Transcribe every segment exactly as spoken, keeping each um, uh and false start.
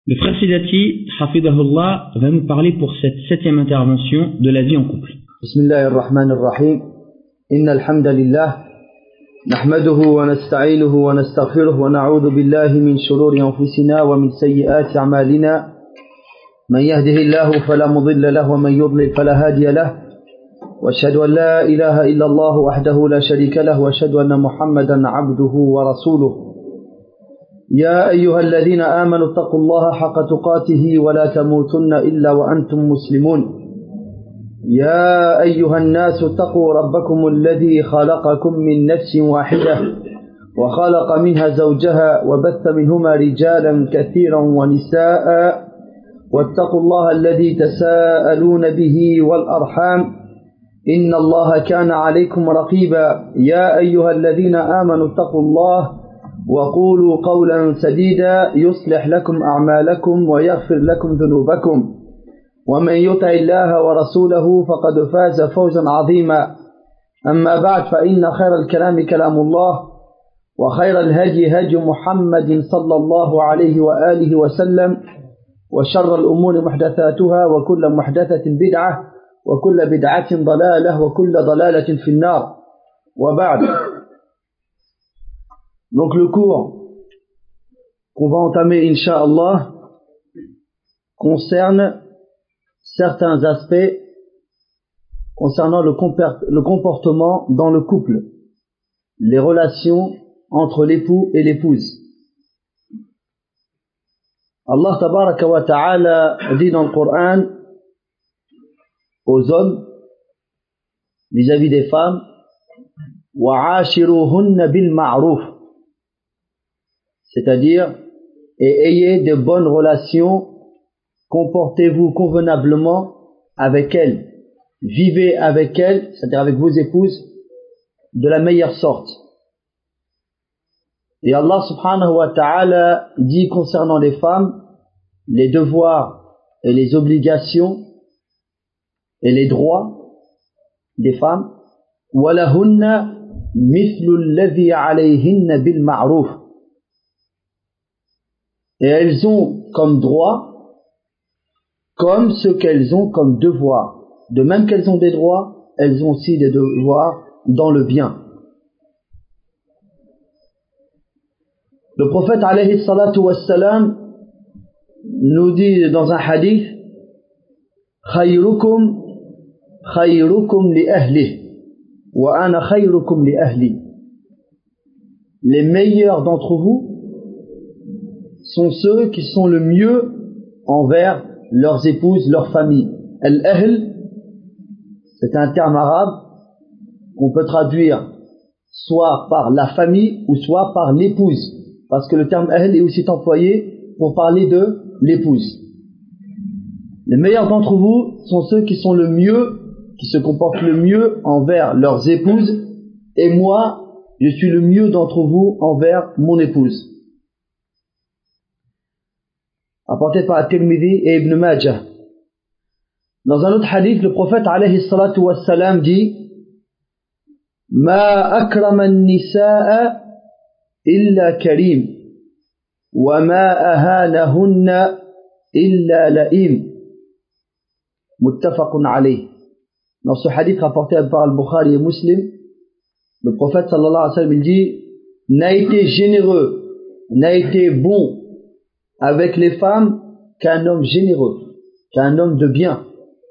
Le frère Sidati, Hafidahullah, va nous parler pour cette septième intervention de la vie en couple. Bismillahirrahmanirrahim. Inna alhamdulillah. نحمده ونستعينه ونستغفره ونعوذ بالله من شرور أنفسنا ومن سيئات أعمالنا من يهده الله فلا مضل له ومن يضلل فلا هادي له وأشهد أن لا إله إلا الله وحده لا شريك له وأشهد أن محمدا عبده ورسوله يا أيها الذين آمنوا اتقوا الله حق تقاته ولا تموتن إلا وأنتم مسلمون يا أيها الناس اتقوا ربكم الذي خلقكم من نفس واحدة وخلق منها زوجها وبث منهما رجالا كثيرا ونساء واتقوا الله الذي تساءلون به والأرحام إن الله كان عليكم رقيبا يا أيها الذين آمنوا اتقوا الله وقولوا قولا سديدا يصلح لكم أعمالكم ويغفر لكم ذنوبكم ومن يطع الله ورسوله فقد فاز فوزا عظيما أما بعد فإن خير الكلام كلام الله وخير الهدي هدي محمد صلى الله عليه وآله وسلم وشر الأمور محدثاتها وكل محدثة بدعة وكل بدعة ضلالة وكل ضلالة في النار وبعد. Donc le cours qu'on va entamer Inch'Allah concerne certains aspects concernant le, le comportement dans le couple, les relations entre l'époux et l'épouse. Allah tabaraka wa ta'ala dit dans le Coran aux hommes vis-à-vis des femmes وَعَاشِرُوهُنَّ بِالْمَعْرُوفِ, c'est-à-dire et ayez de bonnes relations, comportez-vous convenablement avec elles, vivez avec elles, c'est-à-dire avec vos épouses, de la meilleure sorte. Et Allah subhanahu wa ta'ala dit concernant les femmes, les devoirs et les obligations et les droits des femmes, وَلَهُنَّ مِثْلُ الَّذِي عَلَيْهِنَّ بِالْمَعْرُوفِ, et elles ont comme droit comme ce qu'elles ont comme devoir. De même qu'elles ont des droits, elles ont aussi des devoirs dans le bien. Le prophète alayhi salatu wassalam nous dit dans un hadith khayrukum khayrukum li ahli wa ana khayrukum li ahli, les meilleurs d'entre vous sont ceux qui sont le mieux envers leurs épouses, leurs familles. Al-Ahl, c'est un terme arabe qu'on peut traduire soit par la famille ou soit par l'épouse, parce que le terme Ahl est aussi employé pour parler de l'épouse. Les meilleurs d'entre vous sont ceux qui sont le mieux, qui se comportent le mieux envers leurs épouses, et moi, je suis le mieux d'entre vous envers mon épouse. Apporté par At-Tirmidhi et Ibn Majah. Dans un autre hadith, le prophète alayhi salatu wassalam dit Ma akrama an-nisaa illa karim wa ma ahanahunna illa la'im. Muttafaqun alayh. Dans ce hadith rapporté par Al-Bukhari et Muslim, le prophète sallallahu alayhi wa sallam il dit n'a été généreux, n'a été bon avec les femmes qu'un homme généreux, qu'un homme de bien,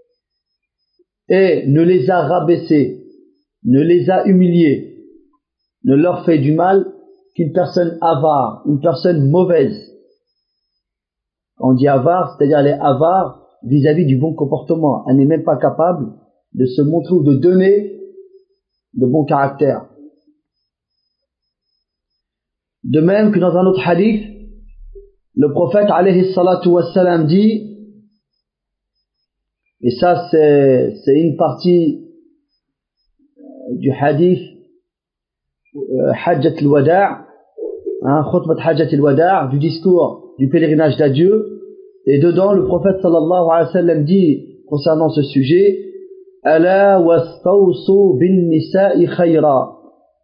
et ne les a rabaissés, ne les a humiliés, ne leur fait du mal qu'une personne avare, une personne mauvaise. On dit avare, c'est-à-dire elle est avare vis-à-vis du bon comportement, elle n'est même pas capable de se montrer ou de donner de bon caractère. De même que dans un autre hadith, le prophète alayhi salatu wassalam dit, et ça c'est, c'est une partie du hadith euh, Hajjat al-Wada', hein, Khutbat Hajjat al-Wada', du discours du pèlerinage d'adieu, et dedans le prophète sallallahu alayhi wa sallam dit concernant ce sujet Ala wastawsu bin nisa'i khayra,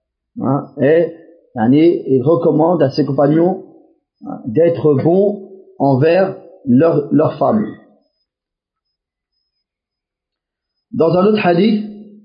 et yani, il recommande à ses compagnons d'être bons envers leur, leur femme. Dans un autre hadith,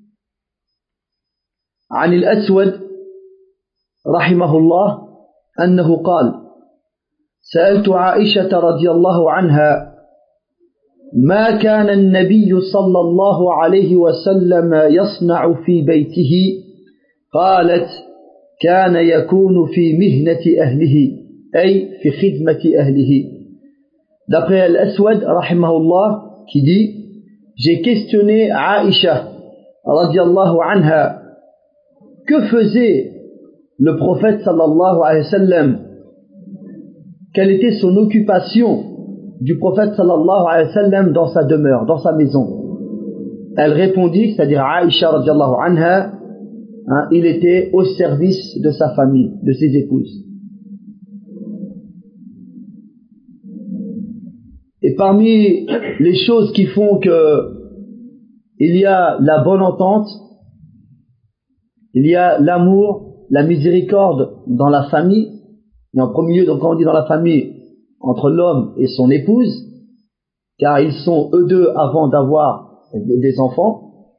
عن الأسود رحمه الله أنه قال سألت عائشة رضي الله عنها ما كان النبي صلى الله عليه وسلم يصنع في بيته قالت كان يكون في مهنة أهله أي في خدمة أهله. D'après Al-Aswad rahimahullah qui dit j'ai questionné Aïcha radiallahu anha que faisait le prophète sallallahu alayhi wa sallam, quelle était son occupation du prophète sallallahu alayhi wa sallam dans sa demeure, dans sa maison. Elle répondit, c'est-à-dire Aïcha radiallahu anha, hein, il était au service de sa famille, de ses épouses. Et parmi les choses qui font que il y a la bonne entente, il y a l'amour, la miséricorde dans la famille, et en premier lieu, donc quand on dit dans la famille, entre l'homme et son épouse, car ils sont eux deux avant d'avoir des enfants,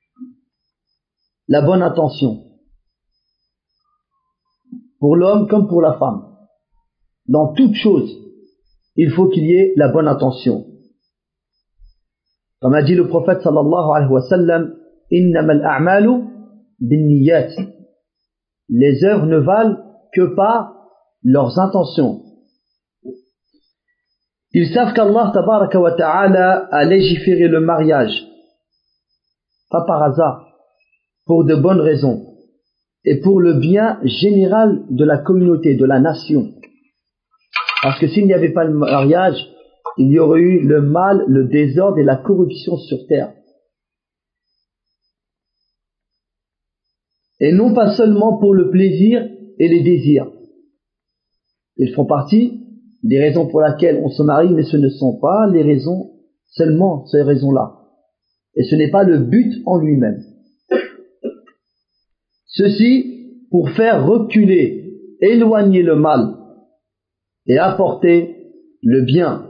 la bonne intention, pour l'homme comme pour la femme. Dans toute chose, il faut qu'il y ait la bonne intention. Comme a dit le prophète sallallahu alayhi wa sallam, innamal a'malu binniyat. Les œuvres ne valent que par leurs intentions. Ils savent qu'Allah tabaraka wa ta'ala a légiféré le mariage, pas par hasard, pour de bonnes raisons, et pour le bien général de la communauté, de la nation. Parce que s'il n'y avait pas le mariage, il y aurait eu le mal, le désordre et la corruption sur terre. Et non pas seulement pour le plaisir et les désirs. Ils font partie des raisons pour lesquelles on se marie, mais ce ne sont pas les raisons, seulement ces raisons-là. Et ce n'est pas le but en lui-même. Ceci pour faire reculer, éloigner le mal et apporter le bien.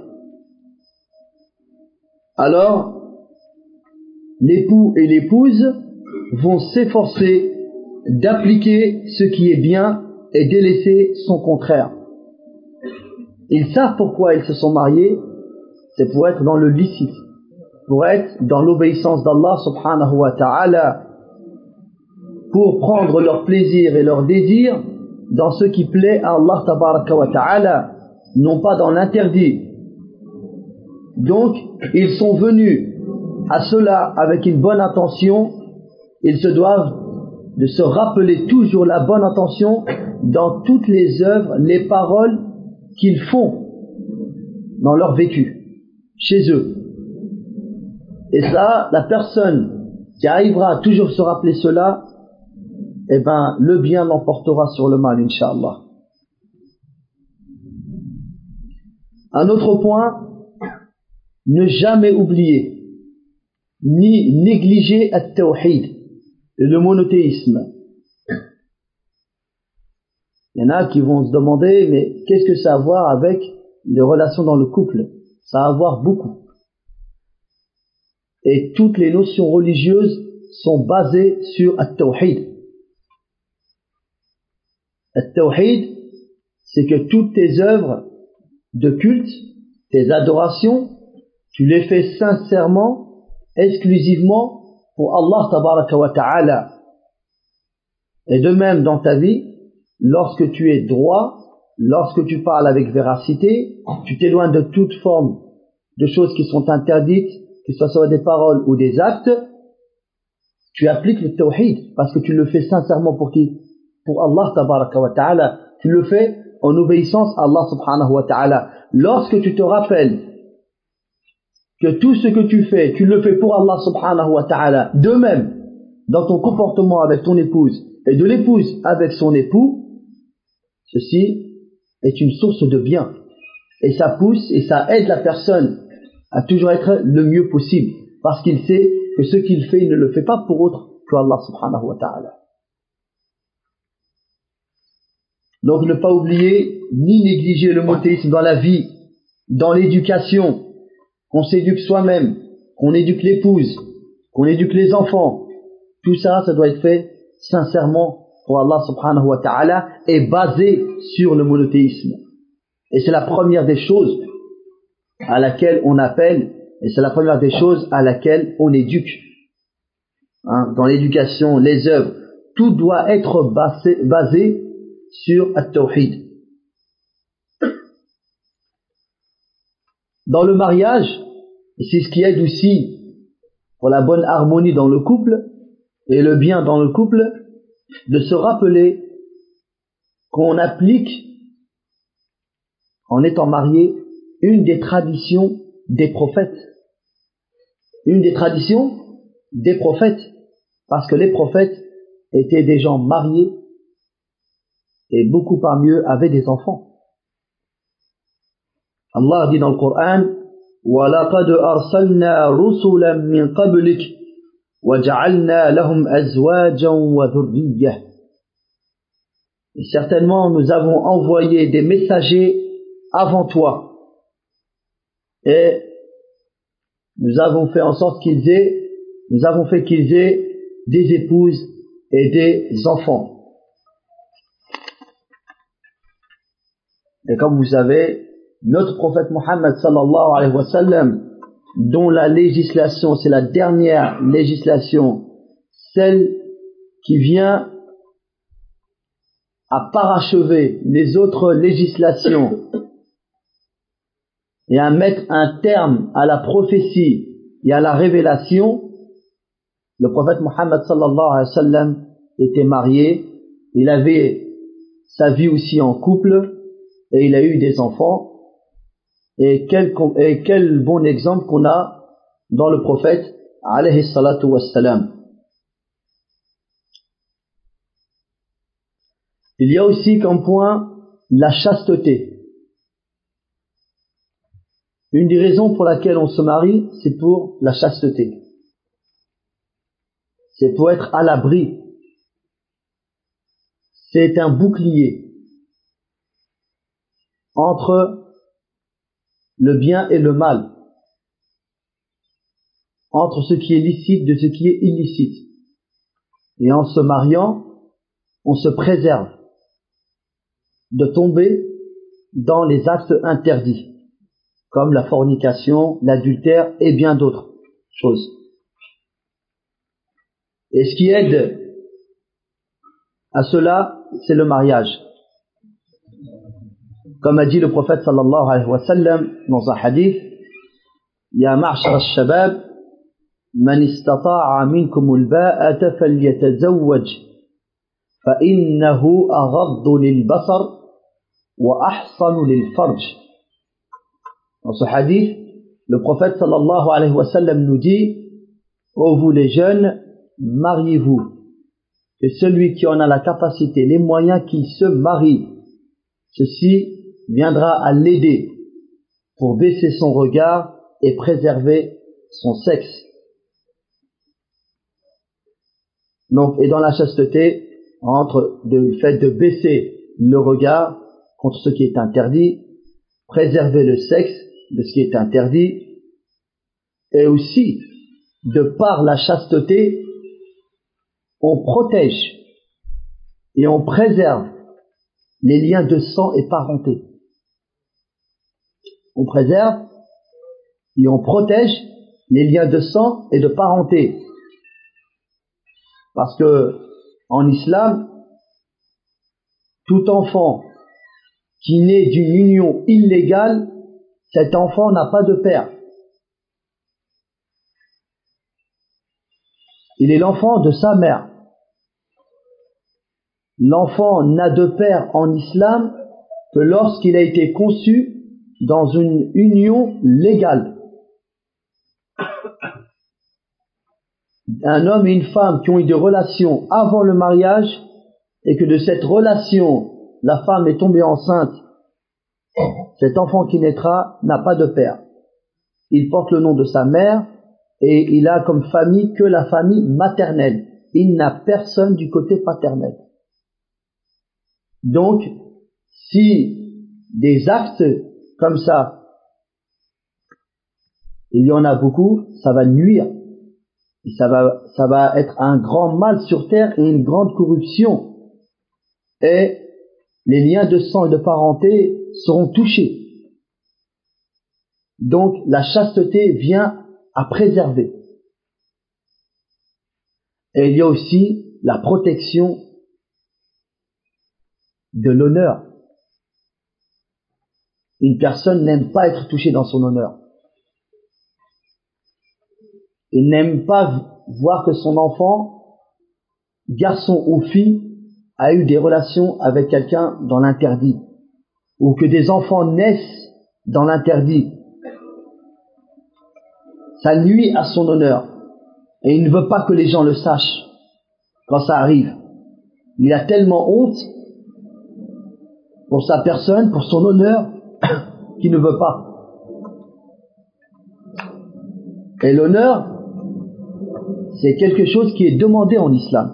Alors, l'époux et l'épouse vont s'efforcer d'appliquer ce qui est bien et délaisser son contraire. Ils savent pourquoi ils se sont mariés, c'est pour être dans le licite, pour être dans l'obéissance d'Allah subhanahu wa ta'ala, pour prendre leur plaisir et leur désir dans ce qui plaît à Allah tabaraka wa ta'ala, non pas dans l'interdit. Donc, ils sont venus à cela avec une bonne intention. Ils se doivent de se rappeler toujours la bonne intention dans toutes les œuvres, les paroles qu'ils font dans leur vécu, chez eux. Et ça, la personne qui arrivera à toujours se rappeler cela, eh ben, le bien l'emportera sur le mal, Inch'Allah. Un autre point, ne jamais oublier, ni négliger at-tawhid, le monothéisme. Il y en a qui vont se demander, mais qu'est-ce que ça a à voir avec les relations dans le couple? Ça a à voir beaucoup. Et toutes les notions religieuses sont basées sur at-tawhid. At-tawhid, c'est que toutes tes œuvres de culte, tes adorations, tu les fais sincèrement, exclusivement pour Allah tabaraka wa ta'ala. Et de même dans ta vie, lorsque tu es droit, lorsque tu parles avec véracité, tu t'éloignes de toute forme de choses qui sont interdites, que ce soit des paroles ou des actes, tu appliques le tawhid, parce que tu le fais sincèrement pour qui? Pour Allah tabaraka wa ta'ala. Tu le fais en obéissance à Allah subhanahu wa ta'ala. Lorsque tu te rappelles que tout ce que tu fais, tu le fais pour Allah subhanahu wa ta'ala, de même, dans ton comportement avec ton épouse, et de l'épouse avec son époux, ceci est une source de bien. Et ça pousse et ça aide la personne à toujours être le mieux possible, parce qu'il sait que ce qu'il fait, il ne le fait pas pour autre que Allah subhanahu wa ta'ala. Donc ne pas oublier, ni négliger le monothéisme dans la vie dans l'éducation, qu'on s'éduque soi-même, qu'on éduque l'épouse, qu'on éduque les enfants, tout ça, ça doit être fait sincèrement pour Allah subhanahu wa ta'ala et basé sur le monothéisme. Et c'est la première des choses à laquelle on appelle, et c'est la première des choses à laquelle on éduque. Hein, dans l'éducation, les œuvres, tout doit être basé, basé sur at-tawhid. Dans le mariage, et c'est ce qui aide aussi pour la bonne harmonie dans le couple et le bien dans le couple, de se rappeler qu'on applique, en étant marié, une des traditions des prophètes. Une des traditions des prophètes. Parce que les prophètes étaient des gens mariés et beaucoup parmi eux avaient des enfants. Allah dit dans le Coran, وَلَقَدْ أَرْسَلْنَا رُسُلًا مِّن قَبْلِكَ وَجَعَلْنَا لَهُمْ أَزْوَاجًا وَذُرِّيَّةً. Et certainement nous avons envoyé des messagers avant toi et nous avons fait en sorte qu'ils aient nous avons fait qu'ils aient des épouses et des enfants. Et comme vous savez, notre prophète Mohammed sallallahu alayhi wa sallam, dont la législation, c'est la dernière législation, celle qui vient à parachever les autres législations et à mettre un terme à la prophétie et à la révélation, le prophète Mohammed sallallahu alayhi wa sallam était marié, il avait sa vie aussi en couple et il a eu des enfants. Et quel, et quel bon exemple qu'on a dans le prophète alayhi salatu wassalam. Il y a aussi comme point la chasteté. Une des raisons pour laquelle on se marie, c'est pour la chasteté. C'est pour être à l'abri. C'est un bouclier entre le bien et le mal, entre ce qui est licite de ce qui est illicite. Et en se mariant, on se préserve de tomber dans les actes interdits, comme la fornication, l'adultère et bien d'autres choses. Et ce qui aide à cela, c'est le mariage. Comme a dit le prophète sallallahu alayhi wa sallam dans un hadith, Ya ma'shar al-shabab, man istata'a minkum al-ba'ata falyatazawwaj, fa innahu aghaddu lil-basar wa ahsanu lil-farj. Dans ce hadith, le prophète sallallahu alayhi wa sallam nous dit, ô vous les jeunes, mariez-vous. Et celui qui en a la capacité, les moyens, qu'il se marie. Ceci viendra à l'aider pour baisser son regard et préserver son sexe. Donc, et dans la chasteté, entre le fait de baisser le regard contre ce qui est interdit, préserver le sexe de ce qui est interdit, et aussi, de par la chasteté, on protège et on préserve les liens de sang et parenté. On préserve et on protège les liens de sang et de parenté. Parce que, en islam, tout enfant qui naît d'une union illégale, cet enfant n'a pas de père. Il est l'enfant de sa mère. L'enfant n'a de père en islam que lorsqu'il a été conçu dans une union légale. Un homme et une femme qui ont eu des relations avant le mariage et que de cette relation, la femme est tombée enceinte, cet enfant qui naîtra n'a pas de père. Il porte le nom de sa mère et il a comme famille que la famille maternelle. Il n'a personne du côté paternel. Donc, si des actes comme ça il y en a beaucoup, ça va nuire. Et ça va, ça va être un grand mal sur terre et une grande corruption. Et les liens de sang et de parenté seront touchés. Donc la chasteté vient à préserver. Et il y a aussi la protection de l'honneur. Une personne n'aime pas être touchée dans son honneur. Il n'aime pas voir que son enfant, garçon ou fille, a eu des relations avec quelqu'un dans l'interdit, ou que des enfants naissent dans l'interdit. Ça nuit à son honneur, et il ne veut pas que les gens le sachent quand ça arrive. Il a tellement honte pour sa personne, pour son honneur, qu'il ne veut pas. Et l'honneur, c'est quelque chose qui est demandé en islam.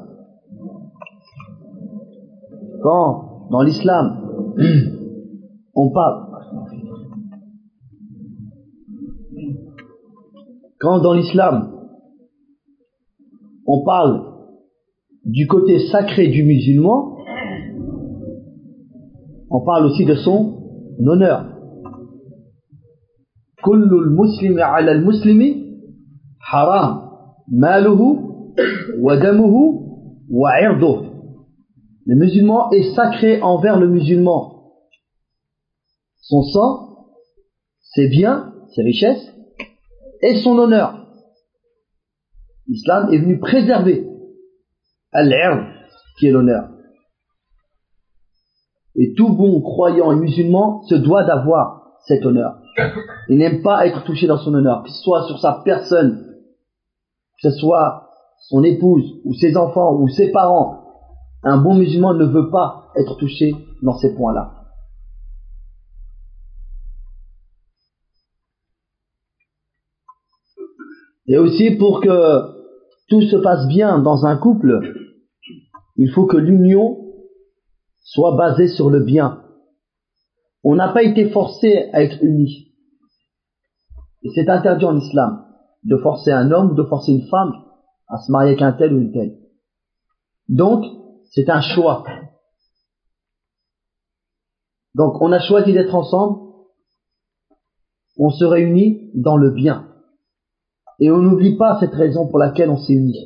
Quand, dans l'islam, on parle, quand dans l'islam, on parle du côté sacré du musulman, on parle aussi de son honneur. Kullul muslimi ala al-muslimi haram. Maluhu wa damuhu wa irduh. Le musulman est sacré envers le musulman. Son sang, ses biens, ses richesses et son honneur. L'islam est venu préserver al-ird, qui est l'honneur. Et tout bon croyant et musulman se doit d'avoir cet honneur. Il n'aime pas être touché dans son honneur, que ce soit sur sa personne, que ce soit son épouse, ou ses enfants, ou ses parents. Un bon musulman ne veut pas être touché dans ces points-là. Et aussi, pour que tout se passe bien dans un couple, il faut que l'union soit basée sur le bien. On n'a pas été forcé à être unis. Et c'est interdit en islam de forcer un homme ou de forcer une femme à se marier avec un tel ou une telle. Donc, c'est un choix. Donc, on a choisi d'être ensemble, on se réunit dans le bien. Et on n'oublie pas cette raison pour laquelle on s'est unis.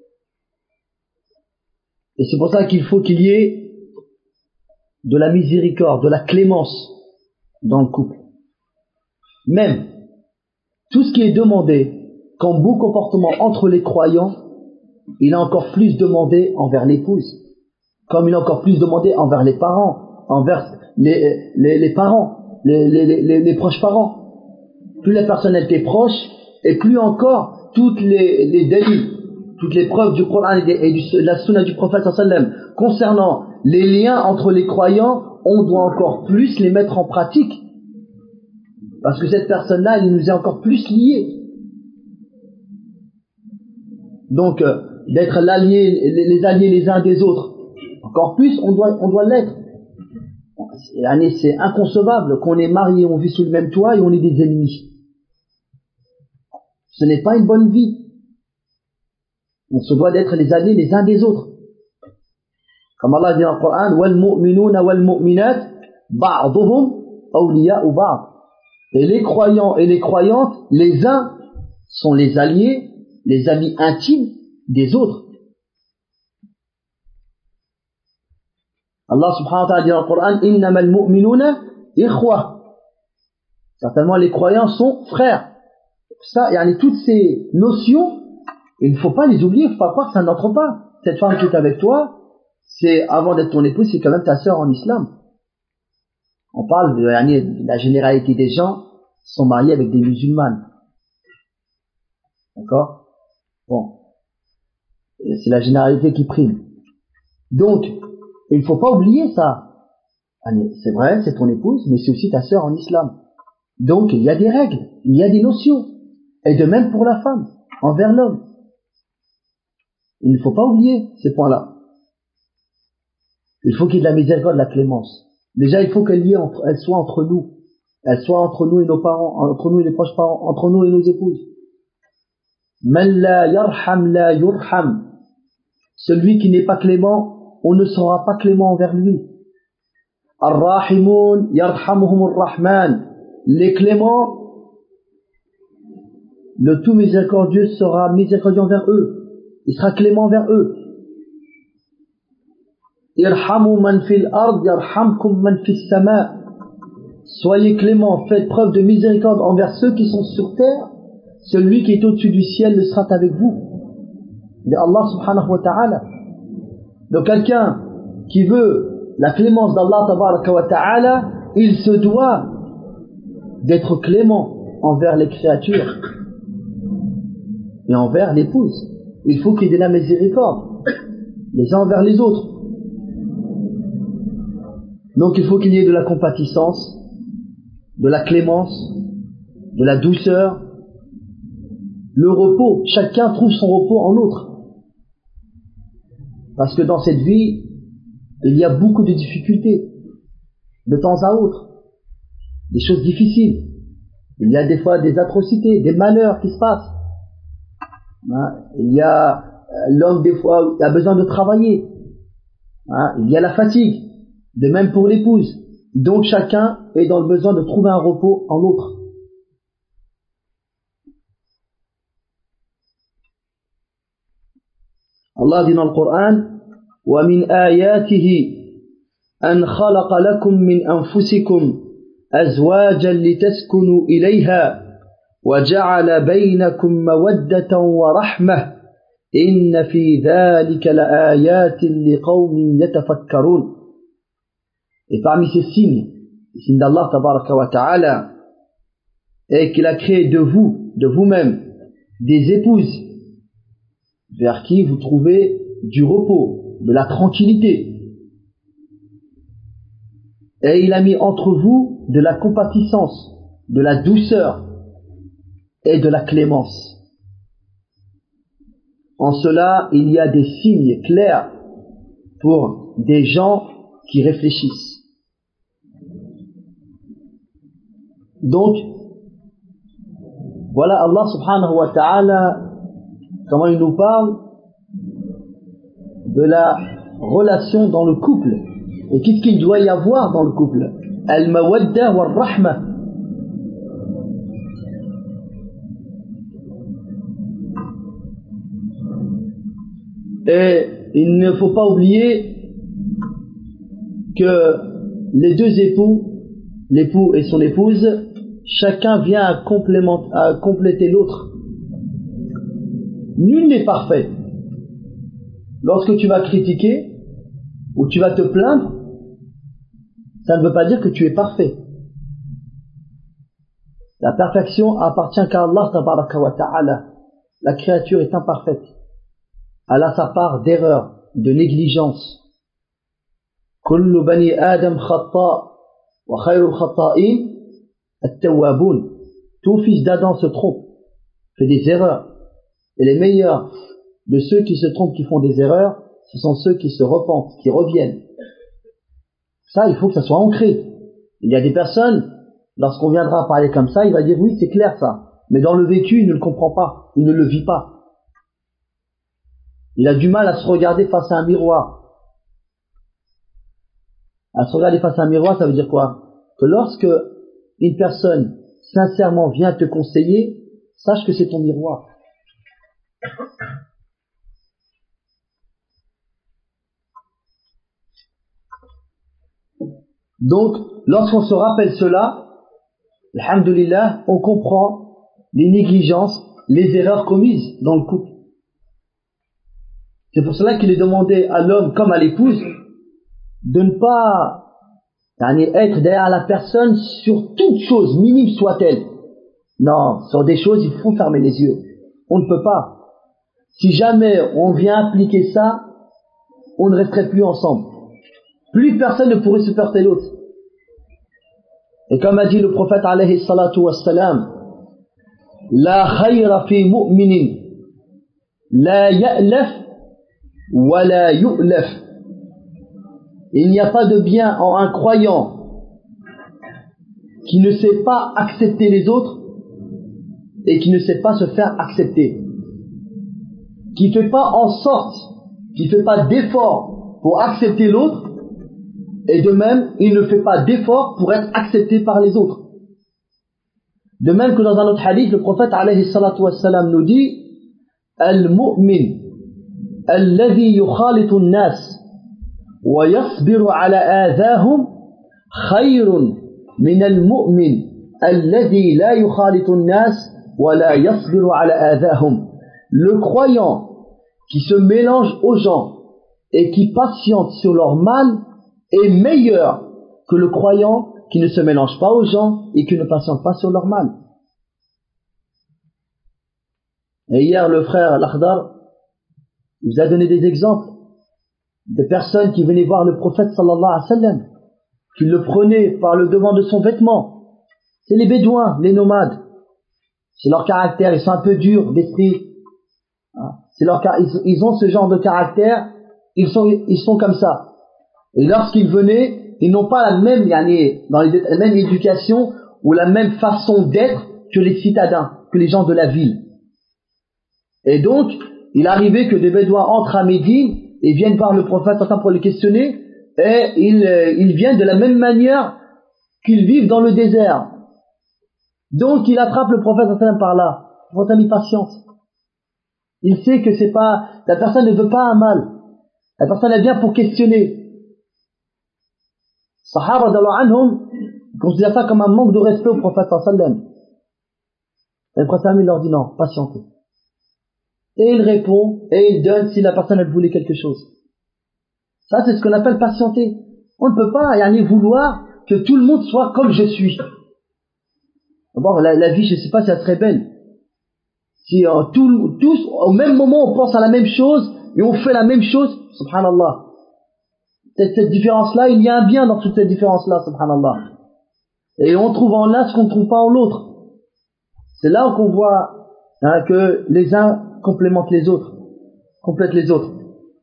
Et c'est pour ça qu'il faut qu'il y ait de la miséricorde, de la clémence dans le couple. Même, tout ce qui est demandé comme beau comportement entre les croyants, il est encore plus demandé envers l'épouse, comme il est encore plus demandé envers les parents, envers les, les, les parents, les, les, les, les proches parents. Plus la personne était proche, et plus encore toutes les, les délits, toutes les preuves du Coran et, des, et du, de la sunna du prophète sallallahu alayhi wa sallam concernant les liens entre les croyants, on doit encore plus les mettre en pratique. Parce que cette personne-là, elle nous est encore plus liée. Donc, euh, d'être l'allié, les, les alliés les uns des autres, encore plus, on doit, on doit l'être. C'est inconcevable qu'on est mariés, on vit sous le même toit et on est des ennemis. Ce n'est pas une bonne vie. On se doit d'être les alliés les uns des autres. Comme Allah dit dans le Coran, wal mu'minuna wal mu'minat ba'duhum awliya'u ba'd. Et les croyants et les croyantes, les uns sont les alliés, les amis intimes des autres. Allah subhanahu wa ta'ala dit dans le Coran, innamal mu'minuna ikhwa. Certainement les croyants sont frères. Ça, il y a toutes ces notions, il ne faut pas les oublier, il ne faut pas croire que ça n'entre pas. Cette femme qui est avec toi, c'est, avant d'être ton épouse, c'est quand même ta sœur en islam. On parle de la généralité des gens sont mariés avec des musulmanes. D'accord? Bon. C'est la généralité qui prime. Donc, il ne faut pas oublier ça. C'est vrai, c'est ton épouse, mais c'est aussi ta sœur en islam. Donc, il y a des règles, il y a des notions. Et de même pour la femme, envers l'homme. Il ne faut pas oublier ces points-là. Il faut qu'il y ait de la miséricorde, de la clémence. Déjà, il faut qu'elle y ait entre, elle soit entre nous. elle soit entre nous et nos parents, entre nous et les proches parents, entre nous et nos épouses. Man la yarham la yurham. Celui qui n'est pas clément, on ne sera pas clément envers lui. Ar-Rahimun yarhamuhumur Rahman. Les cléments, le tout miséricordieux sera miséricordieux envers eux. Il sera clément envers eux. Irhamu man fil ard yarhamkum man fis sama. Soyez clément, faites preuve de miséricorde envers ceux qui sont sur terre. Celui qui est au-dessus du ciel le sera avec vous. De Allah subhanahu wa ta'ala. Donc quelqu'un qui veut la clémence d'Allah tabaraka wa ta'ala, il se doit d'être clément envers les créatures et envers l'épouse. Il faut qu'il y ait de la miséricorde les uns envers les autres. Donc il faut qu'il y ait de la compatissance, de la clémence, de la douceur, le repos. Chacun trouve son repos en l'autre. Parce que dans cette vie, il y a beaucoup de difficultés, de temps à autre, des choses difficiles. Il y a des fois des atrocités, des malheurs qui se passent. Hein, il y a l'homme des fois a besoin de travailler. Hein, il y a la fatigue. De même pour l'épouse. Donc chacun est dans le besoin de trouver un repos en l'autre. Allah dit dans le Coran: وَمِنْ آيَاتِهِ أَنْ خَلَقَ لَكُم مِّنْ أَنفُسِكُمْ أَزْوَاجًا لِتَسْكُنُوا إِلَيْهَا وَجَعَلَ بَيْنَكُم مَّوَدَّةً وَرَحْمَةً إِنَّ فِي ذَلِكَ لَآيَاتٍ لِقَوْمٍ يَتَفَكَّرُونَ. Et parmi ces signes, les signes d'Allah tabaraka wa ta'ala, est qu'il a créé de vous, de vous-même, des épouses vers qui vous trouvez du repos, de la tranquillité. Et il a mis entre vous de la compatissance, de la douceur et de la clémence. En cela, il y a des signes clairs pour des gens qui réfléchissent. Donc, voilà Allah subhanahu wa ta'ala, comment il nous parle de la relation dans le couple. Et qu'est-ce qu'il doit y avoir dans le couple? Al-mawadda wal-rahma. Et il ne faut pas oublier que les deux époux, l'époux et son épouse, chacun vient à, complément, à compléter l'autre. Nul n'est parfait. Lorsque tu vas critiquer ou tu vas te plaindre, ça ne veut pas dire que tu es parfait. La perfection appartient qu'à Allah tabaraka wa ta'ala. La créature est imparfaite. Elle a sa part d'erreur, de négligence. Kullu bani Adam khata wa khayrul khata'in at-tawwabun. Tout fils d'Adam se trompe, fait des erreurs. Et les meilleurs de ceux qui se trompent, qui font des erreurs, ce sont ceux qui se repentent, qui reviennent. Ça, il faut que ça soit ancré. Il y a des personnes, lorsqu'on viendra parler comme ça, il va dire oui, c'est clair ça. Mais dans le vécu, il ne le comprend pas, il ne le vit pas. Il a du mal à se regarder face à un miroir. À se regarder face à un miroir, ça veut dire quoi? Que lorsque une personne sincèrement vient te conseiller, sache que c'est ton miroir. Donc, lorsqu'on se rappelle cela, alhamdulillah, on comprend les négligences, les erreurs commises dans le couple. C'est pour cela qu'il est demandé à l'homme comme à l'épouse de ne pas être derrière la personne sur toute chose, minime soit-elle. Non, sur des choses, il faut fermer les yeux. On ne peut pas. Si jamais on vient appliquer ça, on ne resterait plus ensemble. Plus personne ne pourrait supporter l'autre. Et comme a dit le prophète alayhi salatu wassalam, la khayra fi mu'minin la ya'laf wa la yu'laf. Il n'y a pas de bien en un croyant qui ne sait pas accepter les autres et qui ne sait pas se faire accepter, qui ne fait pas en sorte, qui ne fait pas d'effort pour accepter l'autre, et de même, il ne fait pas d'effort pour être accepté par les autres. De même que dans un autre hadith, le prophète alayhi salatu wassalam nous dit Al-mu'min alladhi yukhalitu an-nas wa yasbiru ala adahum khayrun min al-mu'min alladhi la yukhalitu an-nas wa la yasbiru ala adahum. Le croyant qui se mélange aux gens et qui patiente sur leur mal est meilleur que le croyant qui ne se mélange pas aux gens et qui ne patiente pas sur leur mal. Et hier, le frère Al-Akhdar vous a donné des exemples de personnes qui venaient voir le prophète sallallahu alayhi wa sallam, qui le prenaient par le devant de son vêtement. C'est les bédouins, les nomades. C'est leur caractère, ils sont un peu durs d'esprit. C'est leur, ils, ils ont ce genre de caractère, ils sont, ils sont comme ça. Et lorsqu'ils venaient, ils n'ont pas la même, dans les, la même éducation ou la même façon d'être que les citadins, que les gens de la ville. Et donc, il arrivait que des bédouins entrent à Médine et viennent voir le prophète pour le questionner, et ils, ils viennent de la même manière qu'ils vivent dans le désert. Donc, il attrape le prophète par là. Le prophète est patiente. Il sait que c'est pas, la personne ne veut pas un mal. La personne elle vient pour questionner. Sahaba radhiyallahu anhum considèrent ça comme un manque de respect au prophète sallam. Et le prophète leur dit non, patientez. Et il répond, et il donne si la personne elle voulait quelque chose. Ça c'est ce qu'on appelle patienter. On ne peut pas y aller vouloir que tout le monde soit comme je suis. Bon, la, la vie, je ne sais pas si elle serait belle. Si euh, tout, tous, au même moment, on pense à la même chose et on fait la même chose, subhanallah. Cette, cette différence-là, il y a un bien dans toute cette différence-là, subhanallah. Et on trouve en l'un ce qu'on ne trouve pas en l'autre. C'est là qu'on voit hein, que les uns complémentent les autres, complètent les autres.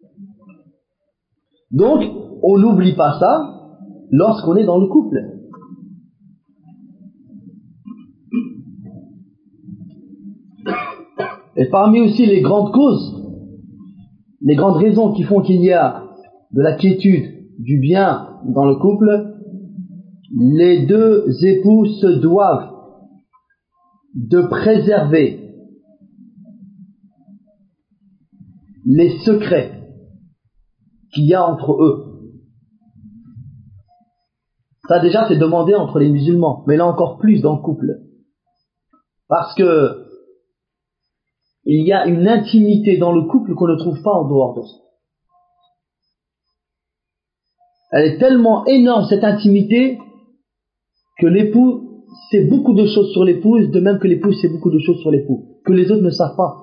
Donc, on n'oublie pas ça lorsqu'on est dans le couple. Et parmi aussi les grandes causes, les grandes raisons qui font qu'il y a de la quiétude, du bien dans le couple, les deux époux se doivent de préserver les secrets qu'il y a entre eux. Ça déjà c'est demandé entre les musulmans, mais là encore plus dans le couple. Parce que il y a une intimité dans le couple qu'on ne trouve pas en dehors de ça. Elle est tellement énorme cette intimité que l'époux sait beaucoup de choses sur l'épouse, de même que l'épouse sait beaucoup de choses sur l'époux, que les autres ne savent pas.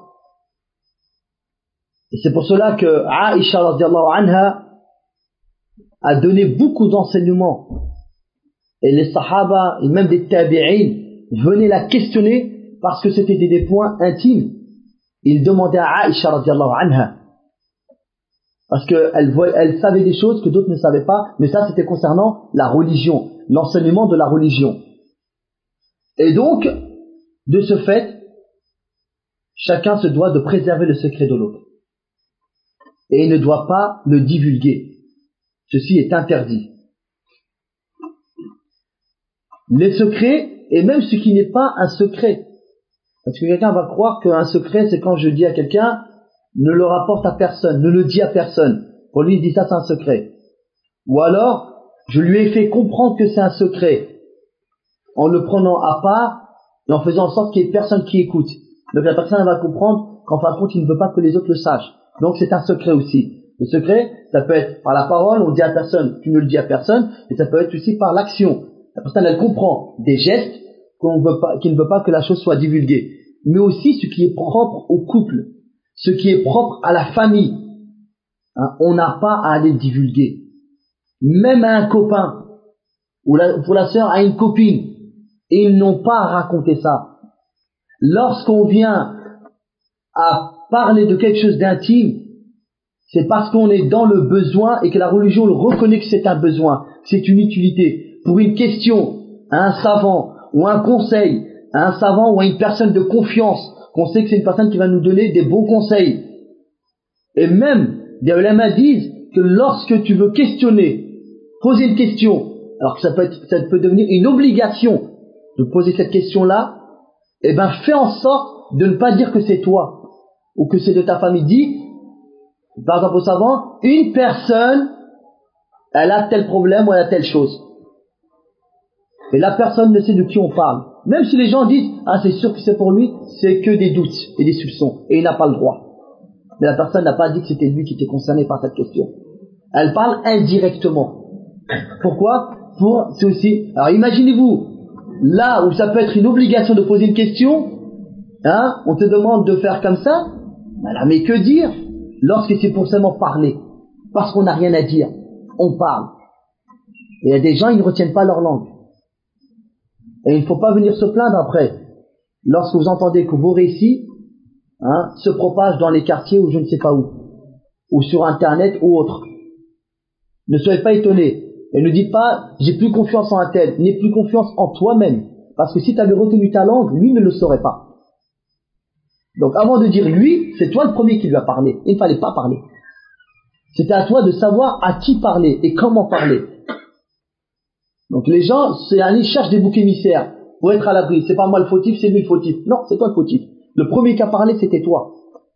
Et c'est pour cela que Aïcha radhiyallahu anha a donné beaucoup d'enseignements. Et les sahaba et même des tabi'in venaient la questionner parce que c'était des, des points intimes. Ils demandaient à Aïcha radhiyallahu anha parce qu'elle elle savait des choses que d'autres ne savaient pas, mais ça c'était concernant la religion, l'enseignement de la religion. Et donc, de ce fait, chacun se doit de préserver le secret de l'autre. Et il ne doit pas le divulguer. Ceci est interdit. Les secrets, et même ce qui n'est pas un secret. Parce que quelqu'un va croire qu'un secret, c'est quand je dis à quelqu'un, ne le rapporte à personne, ne le dis à personne. Pour lui, il dit ça, c'est un secret. Ou alors, je lui ai fait comprendre que c'est un secret, en le prenant à part, et en faisant en sorte qu'il n'y ait personne qui écoute. Donc la personne va comprendre qu'en fin de compte, il ne veut pas que les autres le sachent. Donc c'est un secret aussi. Le secret, ça peut être par la parole, on dit à personne, tu ne le dis à personne, et ça peut être aussi par l'action. La personne, elle comprend des gestes qu'on veut pas, qui ne veut pas que la chose soit divulguée. Mais aussi ce qui est propre au couple, ce qui est propre à la famille. Hein, on n'a pas à aller le divulguer. Même à un copain, ou la, pour la sœur à une copine, ils n'ont pas à raconter ça. Lorsqu'on vient à parler de quelque chose d'intime, c'est parce qu'on est dans le besoin et que la religion le reconnaît que c'est un besoin, c'est une utilité. Pour une question à un savant ou un conseil, à un savant ou à une personne de confiance, qu'on sait que c'est une personne qui va nous donner des bons conseils. Et même, des ulama disent que lorsque tu veux questionner, poser une question, alors que ça peut, être, ça peut devenir une obligation de poser cette question-là, eh ben fais en sorte de ne pas dire que c'est toi ou que c'est de ta famille. Dis, par exemple au savant, une personne, elle a tel problème ou elle a telle chose. Et la personne ne sait de qui on parle. Même si les gens disent, ah c'est sûr que c'est pour lui, c'est que des doutes et des soupçons. Et il n'a pas le droit. Mais la personne n'a pas dit que c'était lui qui était concerné par cette question. Elle parle indirectement. Pourquoi? Pour, c'est aussi, alors imaginez-vous, là où ça peut être une obligation de poser une question, hein, on te demande de faire comme ça, voilà, mais que dire lorsque c'est pour seulement parler? Parce qu'on n'a rien à dire. On parle. Et il y a des gens, ils ne retiennent pas leur langue. Et il ne faut pas venir se plaindre après. Lorsque vous entendez que vos récits hein, se propagent dans les quartiers ou je ne sais pas où, ou sur Internet ou autre. Ne soyez pas étonnés. Et ne dites pas, j'ai plus confiance en un tel. N'aie plus confiance en toi-même. Parce que si tu avais retenu ta langue, lui ne le saurait pas. Donc avant de dire lui, c'est toi le premier qui lui a parlé. Il ne fallait pas parler. C'était à toi de savoir à qui parler et comment parler. Donc les gens, c'est aller chercher des boucs émissaires pour être à l'abri. C'est pas moi le fautif, c'est lui le fautif. Non, c'est toi le fautif. Le premier qui a parlé, c'était toi.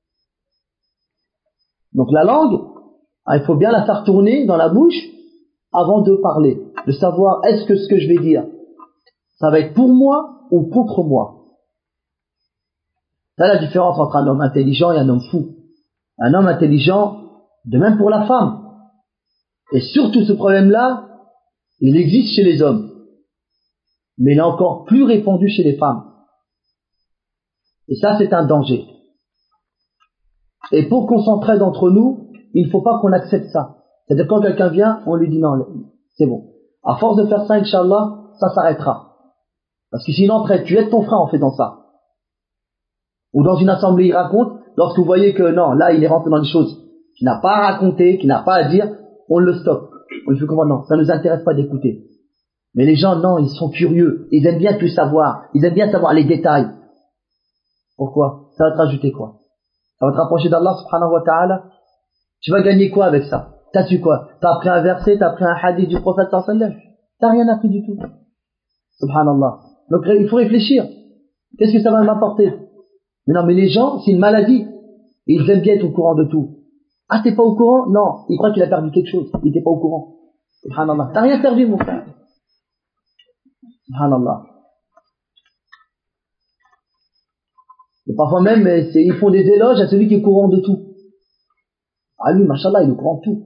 Donc la langue, il faut bien la faire tourner dans la bouche avant de parler. De savoir, est-ce que ce que je vais dire, ça va être pour moi ou contre moi. C'est la différence entre un homme intelligent et un homme fou. Un homme intelligent, de même pour la femme. Et surtout ce problème-là, il existe chez les hommes. Mais il est encore plus répandu chez les femmes. Et ça, c'est un danger. Et pour qu'on s'entraide entre nous, il ne faut pas qu'on accepte ça. C'est-à-dire quand quelqu'un vient, on lui dit non, c'est bon. À force de faire ça, Inch'Allah, ça s'arrêtera. Parce que sinon, après, tu aides ton frère en faisant ça. Ou dans une assemblée, il raconte, lorsque vous voyez que non, là, il est rentré dans des choses qu'il n'a pas à raconter, qu'il n'a pas à dire, on le stoppe. On lui fait comprendre, non, ça ne nous intéresse pas d'écouter. Mais les gens, non, ils sont curieux. Ils aiment bien tout savoir. Ils aiment bien savoir les détails. Pourquoi? Ça va te rajouter quoi? Ça va te rapprocher d'Allah subhanahu wa ta'ala. Tu vas gagner quoi avec ça? T'as su quoi? T'as appris un verset, t'as appris un hadith du prophète sallallahu alayhi wa sallam. T'as rien appris du tout. Subhanallah. Donc il faut réfléchir. Qu'est-ce que ça va m'apporter? Mais non, mais les gens, c'est une maladie. Et ils aiment bien être au courant de tout. Ah, t'es pas au courant? Non. Il croit qu'il a perdu quelque chose. Il n'était pas au courant. Subhanallah. T'as rien perdu, mon frère. Subhanallah. Et parfois même, ils font des éloges à celui qui est au courant de tout. Ah, lui, machallah, il est au courant de tout.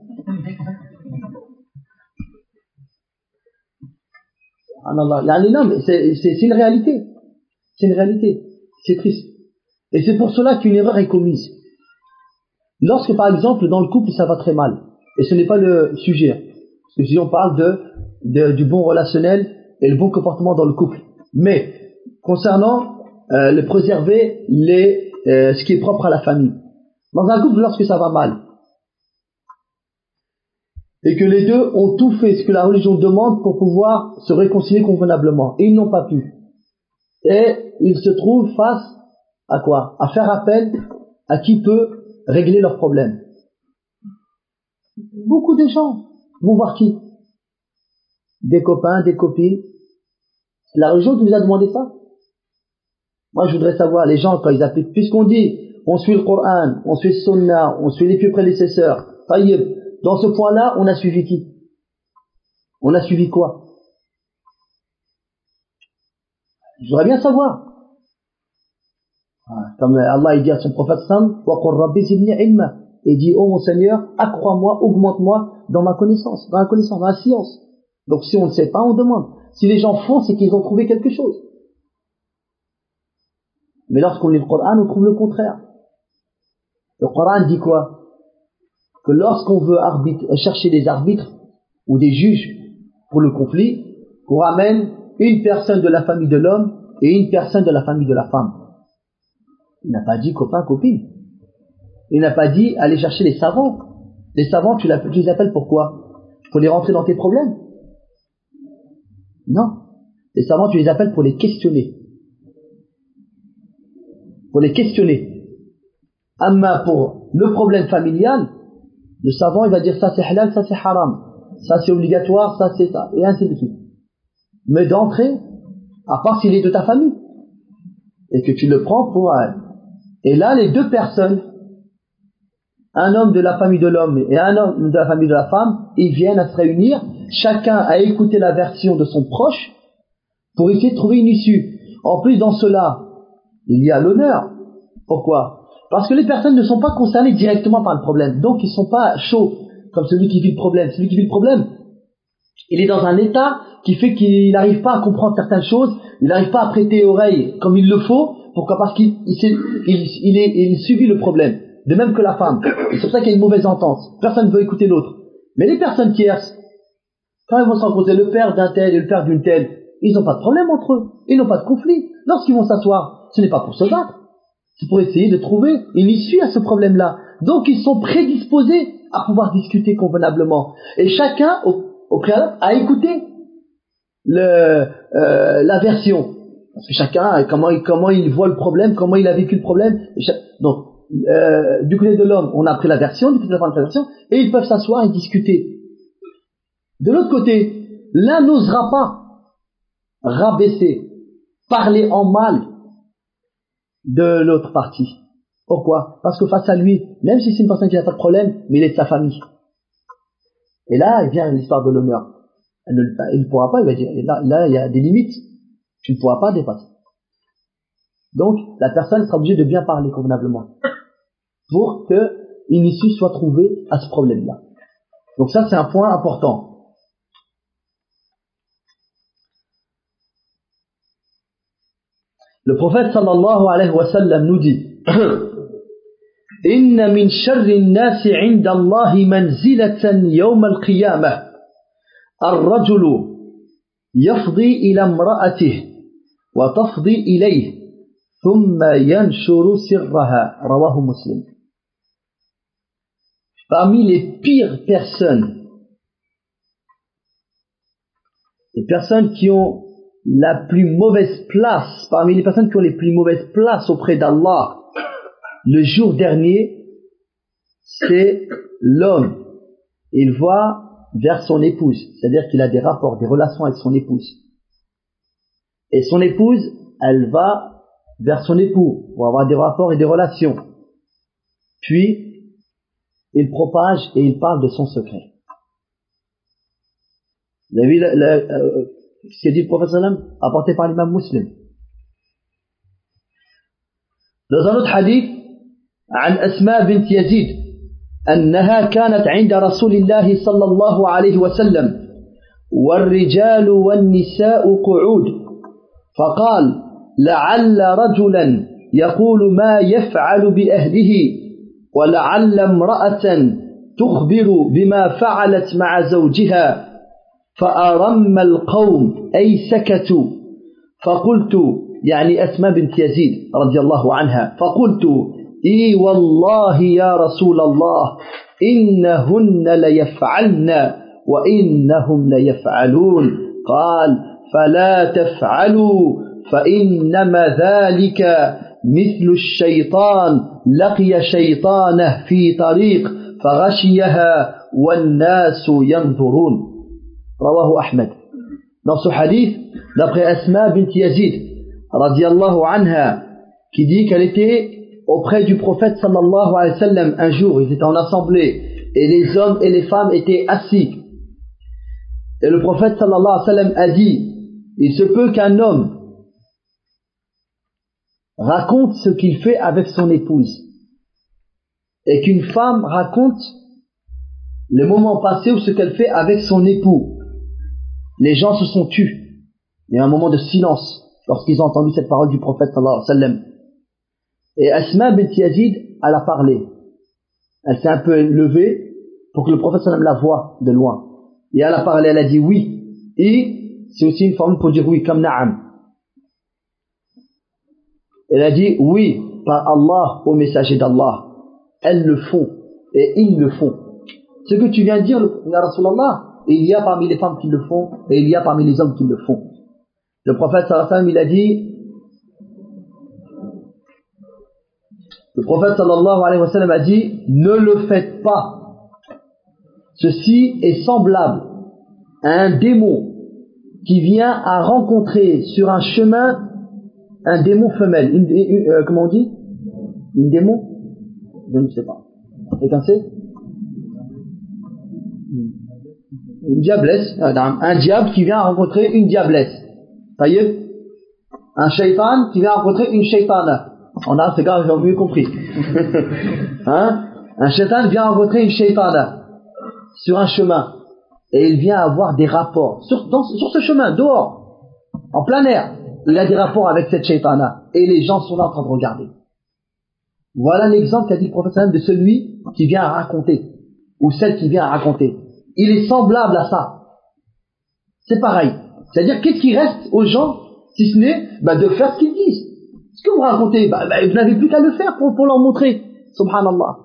Subhanallah. Non, mais c'est, c'est, c'est une réalité. C'est une réalité. C'est triste. Et c'est pour cela qu'une erreur est commise. Lorsque, par exemple, dans le couple, ça va très mal, et ce n'est pas le sujet, parce que si on parle de, de, du bon relationnel et le bon comportement dans le couple, mais concernant euh, le préserver les, euh, ce qui est propre à la famille. Dans un couple, lorsque ça va mal, et que les deux ont tout fait ce que la religion demande pour pouvoir se réconcilier convenablement, et ils n'ont pas pu, et ils se trouvent face à quoi? À faire appel à qui peut régler leurs problèmes. Beaucoup de gens vont voir qui? Des copains, des copines. C'est la religion qui nous a demandé ça. Moi, je voudrais savoir, les gens, quand ils appliquent, puisqu'on dit, on suit le Coran, on suit le Sunna, on suit les plus prédécesseurs, taïeb, dans ce point-là, on a suivi qui? On a suivi quoi? Je voudrais bien savoir. Comme Allah il dit à son prophète Sam, et dit, oh mon Seigneur, accrois-moi, augmente-moi dans ma connaissance, dans la connaissance, dans la science. Donc si on ne sait pas, on demande. Si les gens font, c'est qu'ils ont trouvé quelque chose. Mais lorsqu'on lit le Coran, on trouve le contraire. Le Coran dit quoi? Que lorsqu'on veut arbitre, chercher des arbitres ou des juges pour le conflit, qu'on ramène une personne de la famille de l'homme et une personne de la famille de la femme. Il n'a pas dit copain, copine. Il n'a pas dit aller chercher les savants. Les savants, tu, tu les appelles pourquoi? Pour les rentrer dans tes problèmes? Non. Les savants, tu les appelles pour les questionner. Pour les questionner. Amma pour le problème familial, le savant, il va dire ça c'est halal, ça c'est haram. Ça c'est obligatoire, ça c'est ça. Et ainsi de suite. Mais d'entrée, à part s'il est de ta famille, et que tu le prends pour un. Et là, les deux personnes, un homme de la famille de l'homme et un homme de la famille de la femme, ils viennent à se réunir, chacun a écouté la version de son proche pour essayer de trouver une issue. En plus, dans cela, il y a l'honneur. Pourquoi? Parce que les personnes ne sont pas concernées directement par le problème. Donc, ils ne sont pas chauds comme celui qui vit le problème. Celui qui vit le problème, il est dans un état qui fait qu'il n'arrive pas à comprendre certaines choses, il n'arrive pas à prêter oreille comme il le faut. Pourquoi? Parce qu'il il, il, il, est, il subit le problème. De même que la femme. C'est pour ça qu'il y a une mauvaise entente. Personne ne veut écouter l'autre. Mais les personnes tierces, quand ils vont se rencontrer, le père d'un tel et le père d'une telle, ils n'ont pas de problème entre eux. Ils n'ont pas de conflit. Lorsqu'ils vont s'asseoir, ce n'est pas pour se battre. C'est pour essayer de trouver une issue à ce problème-là. Donc ils sont prédisposés à pouvoir discuter convenablement. Et chacun, au, au préalable, a écouté le, euh, la version. Parce que chacun, comment il, comment il voit le problème, comment il a vécu le problème. Donc, Euh, du côté de l'homme, on a pris la version, du côté de la femme, la version, et ils peuvent s'asseoir et discuter. De l'autre côté, l'un n'osera pas rabaisser, parler en mal de l'autre partie. Pourquoi? Parce que face à lui, même si c'est une personne qui n'a pas de problème, mais il est de sa famille. Et là, il vient l'histoire de l'honneur. Il ne pourra pas, il va dire, là, là, il y a des limites, tu ne pourras pas dépasser. Donc, la personne sera obligée de bien parler convenablement pour qu'une issue soit trouvée à ce problème-là. Donc ça, c'est un point important. Le prophète sallallahu alayhi wa sallam nous dit إن من شر الناس عند الله منزلة يوم القيامة الرجل يفضي إلى امرأته وتفضي إليه ثم ينشر سرها رواه مسلم. Parmi les pires personnes, les personnes qui ont la plus mauvaise place, parmi les personnes qui ont les plus mauvaises places auprès d'Allah le jour dernier, c'est l'homme. Il va vers son épouse, c'est-à-dire qu'il a des rapports, des relations avec son épouse. Et son épouse, elle va vers son époux pour avoir des rapports et des relations. Puis, il propage et il parle de son secret. Vous avez vu le, le, euh, ce qu'a dit le prophète sallam, apporté par l'imam Muslim. Dans un autre hadith, عن أسماء بنت يزيد أنها كانت عند رسول الله صلى الله عليه وسلم والرجال والنساء قعود فقال لعل رجلا يقول ما يفعل بأهله ولعل امرأة تخبر بما فعلت مع زوجها فأرم القوم أي سكتوا فقلت يعني أسماء بنت يزيد رضي الله عنها فقلت إي والله يا رسول الله إنهن ليفعلن وإنهم ليفعلون قال فلا تفعلوا فإنما ذلك مثل الشيطان لقي شيطانه في طريق فغشيها والناس ينظرون رواه أحمد. Dans ce hadith, d'après Asma bint Yazid radiyallahu anha, qui dit qu'elle était auprès du prophète sallallahu alayhi wa sallam un jour, ils étaient en assemblée et les hommes et les femmes étaient assis et le prophète sallallahu alayhi wa sallam a dit il se peut qu'un homme raconte ce qu'il fait avec son épouse et qu'une femme raconte le moment passé ou ce qu'elle fait avec son époux. Les gens se sont tus, il y a un moment de silence lorsqu'ils ont entendu cette parole du prophète sallallahu alayhi wa sallam. Et Asma bint Yazid, elle a parlé. Elle s'est un peu levée pour que le prophète sallam la voie de loin. Et elle a parlé, elle a dit oui. Et c'est aussi une forme pour dire oui, comme na'am. Elle a dit oui, par Allah, au messager d'Allah. Elles le font, et ils le font. Ce que tu viens de dire, ya Rasulallah, il y a parmi les femmes qui le font, et il y a parmi les hommes qui le font. Le prophète sallallahu alayhi wa sallam, il a dit, le prophète sallallahu alayhi wa sallam a dit, ne le faites pas. Ceci est semblable à un démon qui vient à rencontrer sur un chemin un démon femelle. Une, une, euh, comment on dit? Une démon? Je ne sais pas. Quelqu'un sait? Une diablesse. Un diable qui vient à rencontrer une diablesse. Ça y est? Un shaitan qui vient à rencontrer une shaitana. En arabe, c'est grave, j'ai mieux compris. Hein? Un shaitan vient à rencontrer une shaitana sur un chemin. Et il vient avoir des rapports. Sur, dans, sur ce chemin, dehors, en plein air, il a des rapports avec cette shaitana. Et les gens sont là en train de regarder. Voilà l'exemple qu'a dit le prophète de celui qui vient à raconter. Ou celle qui vient à raconter. Il est semblable à ça. C'est pareil. C'est-à-dire, qu'est-ce qui reste aux gens, si ce n'est bah, de faire ce qu'ils disent. Ce que vous racontez, bah, bah, vous n'avez plus qu'à le faire pour, pour leur montrer. Subhanallah.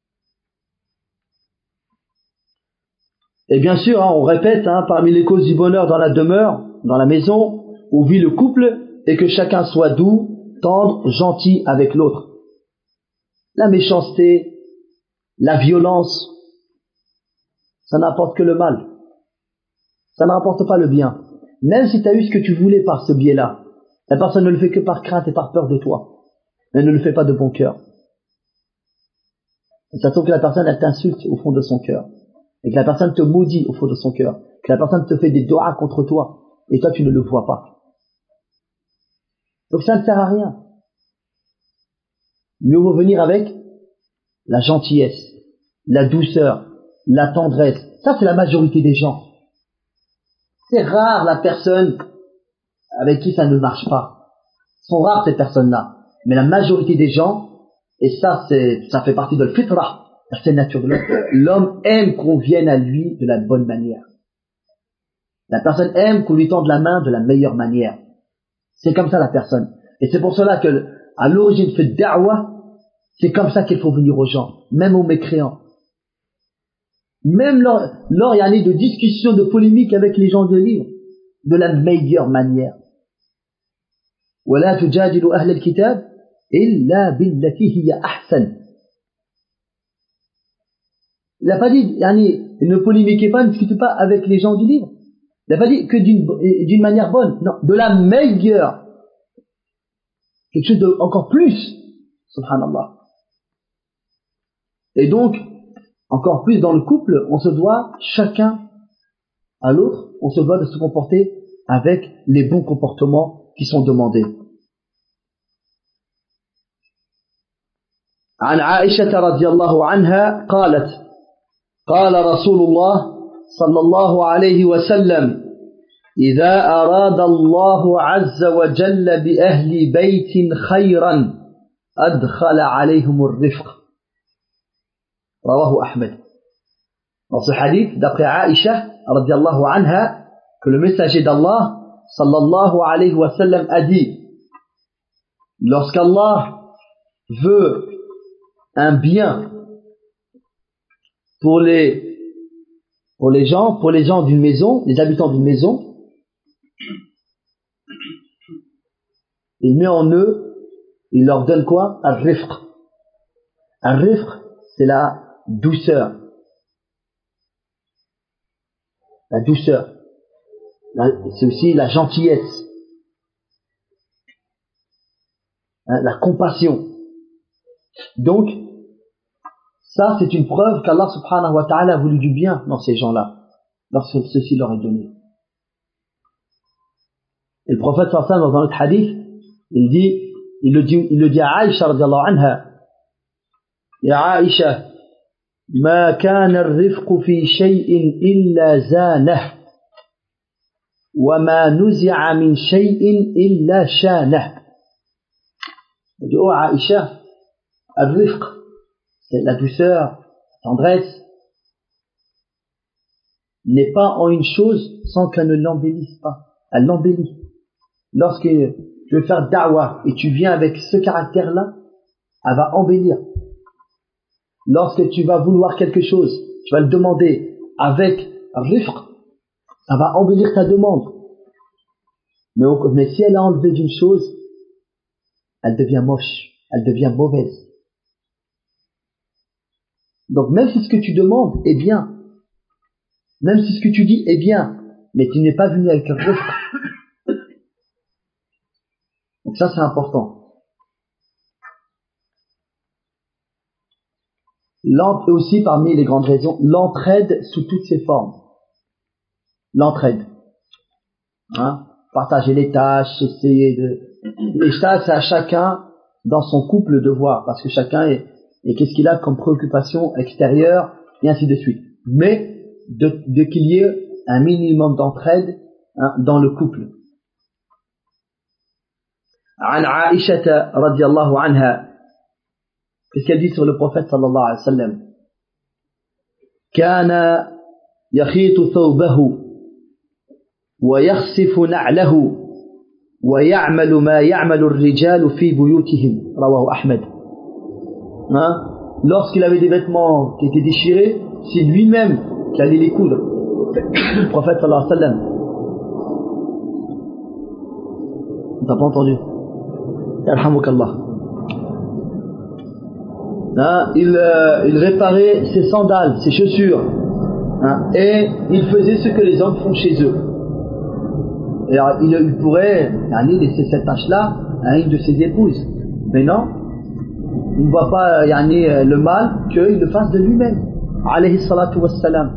Et bien sûr, hein, on répète, hein, parmi les causes du bonheur dans la demeure, dans la maison, où vit le couple, et que chacun soit doux, tendre, gentil avec l'autre. La méchanceté, la violence, ça n'apporte que le mal. Ça ne rapporte pas le bien. Même si tu as eu ce que tu voulais par ce biais-là, la personne ne le fait que par crainte et par peur de toi. Elle ne le fait pas de bon cœur. Et ça trouve que la personne, elle t'insulte au fond de son cœur. Et que la personne te maudit au fond de son cœur. Que la personne te fait des doigts contre toi. Et toi, tu ne le vois pas. Donc ça ne sert à rien. Mieux vaut venir avec la gentillesse, la douceur, la tendresse. Ça, c'est la majorité des gens. C'est rare la personne avec qui ça ne marche pas. Ce sont rares ces personnes-là. Mais la majorité des gens, et ça, c'est, ça fait partie de l'fitra, c'est naturel. L'homme aime qu'on vienne à lui de la bonne manière. La personne aime qu'on lui tende la main de la meilleure manière. C'est comme ça la personne. Et c'est pour cela que, à l'origine, fait da'wah, c'est comme ça qu'il faut venir aux gens, même aux mécréants. Même lors, lors il y a année de discussion, de polémique avec les gens de livre, de la meilleure manière. وَلَا تُجَادِلُوا أَهْلَ الْكِتَابِ إِلَّا بِالَّتِي هِيَ أَحْسَنُ. Il n'a pas dit, yani, ne polémiquez pas, ne discutez pas avec les gens du livre. Il n'a pas dit que d'une, d'une manière bonne, non, de la meilleure. Quelque chose de encore plus, subhanallah. Et donc, encore plus dans le couple, on se doit, chacun à l'autre, on se doit de se comporter avec les bons comportements qui sont demandés. عن عائشة رضي الله عنها قالت قال رسول الله صلى الله عليه وسلم إذا أراد الله عز وجل بأهل بيت خيرا أدخل عليهم الرفق. رواه أحمد. Dans ce hadith, d'après Aïcha radiyallahu anha, que le messager d'Allah sallallahu alayhi wa sallam a dit, lorsqu'Allah veut un bien pour les pour les gens, pour les gens d'une maison, les habitants d'une maison, il met en eux, il leur donne quoi? Al-rifq. Al-rifq, c'est la douceur. La douceur. C'est aussi la gentillesse. Hein, la compassion. Donc, ça c'est une preuve qu'Allah subhanahu wa ta'ala a voulu du bien dans ces gens-là, lorsque ceci leur est donné. Et le prophète sallallahu alayhi wa sallam, dans un autre hadith, il dit, il le dit, il le dit à Aïcha radiyallahu anha, Ya Aïcha, ما كان الرفق في شيء إلا زانه وما نزع من شيء إلا شانه. Il dit, oh Aïcha, الرفق, c'est la douceur, la tendresse, n'est pas en une chose sans qu'elle ne l'embellisse pas. Elle l'embellit. Lorsque tu veux faire da'wah et tu viens avec ce caractère-là, elle va embellir. Lorsque tu vas vouloir quelque chose, tu vas le demander avec rifq, ça va embellir ta demande. Mais, mais si elle a enlevé d'une chose, elle devient moche, elle devient mauvaise. Donc même si ce que tu demandes est bien, même si ce que tu dis est bien, mais tu n'es pas venu avec un rifq. Donc ça c'est important. L'ent- aussi parmi les grandes raisons, l'entraide sous toutes ses formes. L'entraide. Hein? Partager les tâches, essayer de... Et ça c'est à chacun dans son couple de voir, parce que chacun est... Et qu'est-ce qu'il a comme préoccupation extérieure, et ainsi de suite. Mais de, de qu'il y ait un minimum d'entraide hein, dans le couple. عن عائشة رضي الله عنها, qu'est-ce qu'elle dit sur le prophète sallallahu alayhi wa sallam? كان يخيط ثوبه ويخسف نعله ويعمل ما يعمل الرجال في بيوتهم, رواه أحمد. Hein? Lorsqu'il avait des vêtements qui étaient déchirés, c'est lui-même qui allait les coudre. Le prophète sallallahu alayhi wa sallam. T'as pas entendu? Yarhamukallah. Hein? Il, euh, il réparait ses sandales, ses chaussures. Hein? Et il faisait ce que les hommes font chez eux. Et alors, il, il pourrait aller laisser cette tâche-là à une de ses épouses. Mais non. Il ne voit pas yani, le mal qu'il le fasse de lui-même. Alayhi salatu wassalam.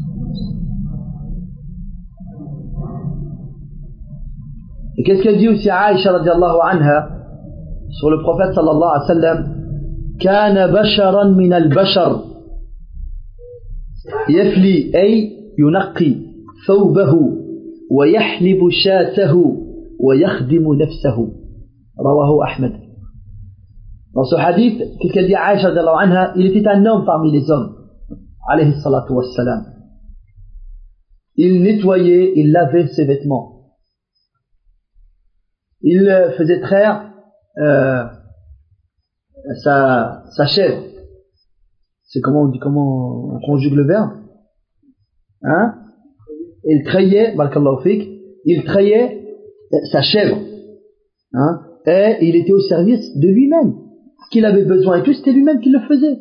Et qu'est-ce qu'elle dit aussi à Aïcha radiallahu anha sur le prophète sallallahu alayhi wa sallam? كان بشرا من البشر يفلي أي ينقي ثوبه ويحلب شاته ويخدم نفسه. رواه أحمد. Dans ce hadith, qu'est-ce qu'elle dit à Aïcha radiallahu anha? Il était un homme parmi les hommes, alayhi salatu wassalam. Il nettoyait, il lavait ses vêtements. Il faisait traire euh, sa, sa chèvre. C'est comment on dit, comment on conjugue le verbe? Hein? Il trayait, barakallahu fik, il trayait sa chèvre. Hein? Et il était au service de lui-même. Qu'il avait besoin et tout, c'était lui-même qui le faisait.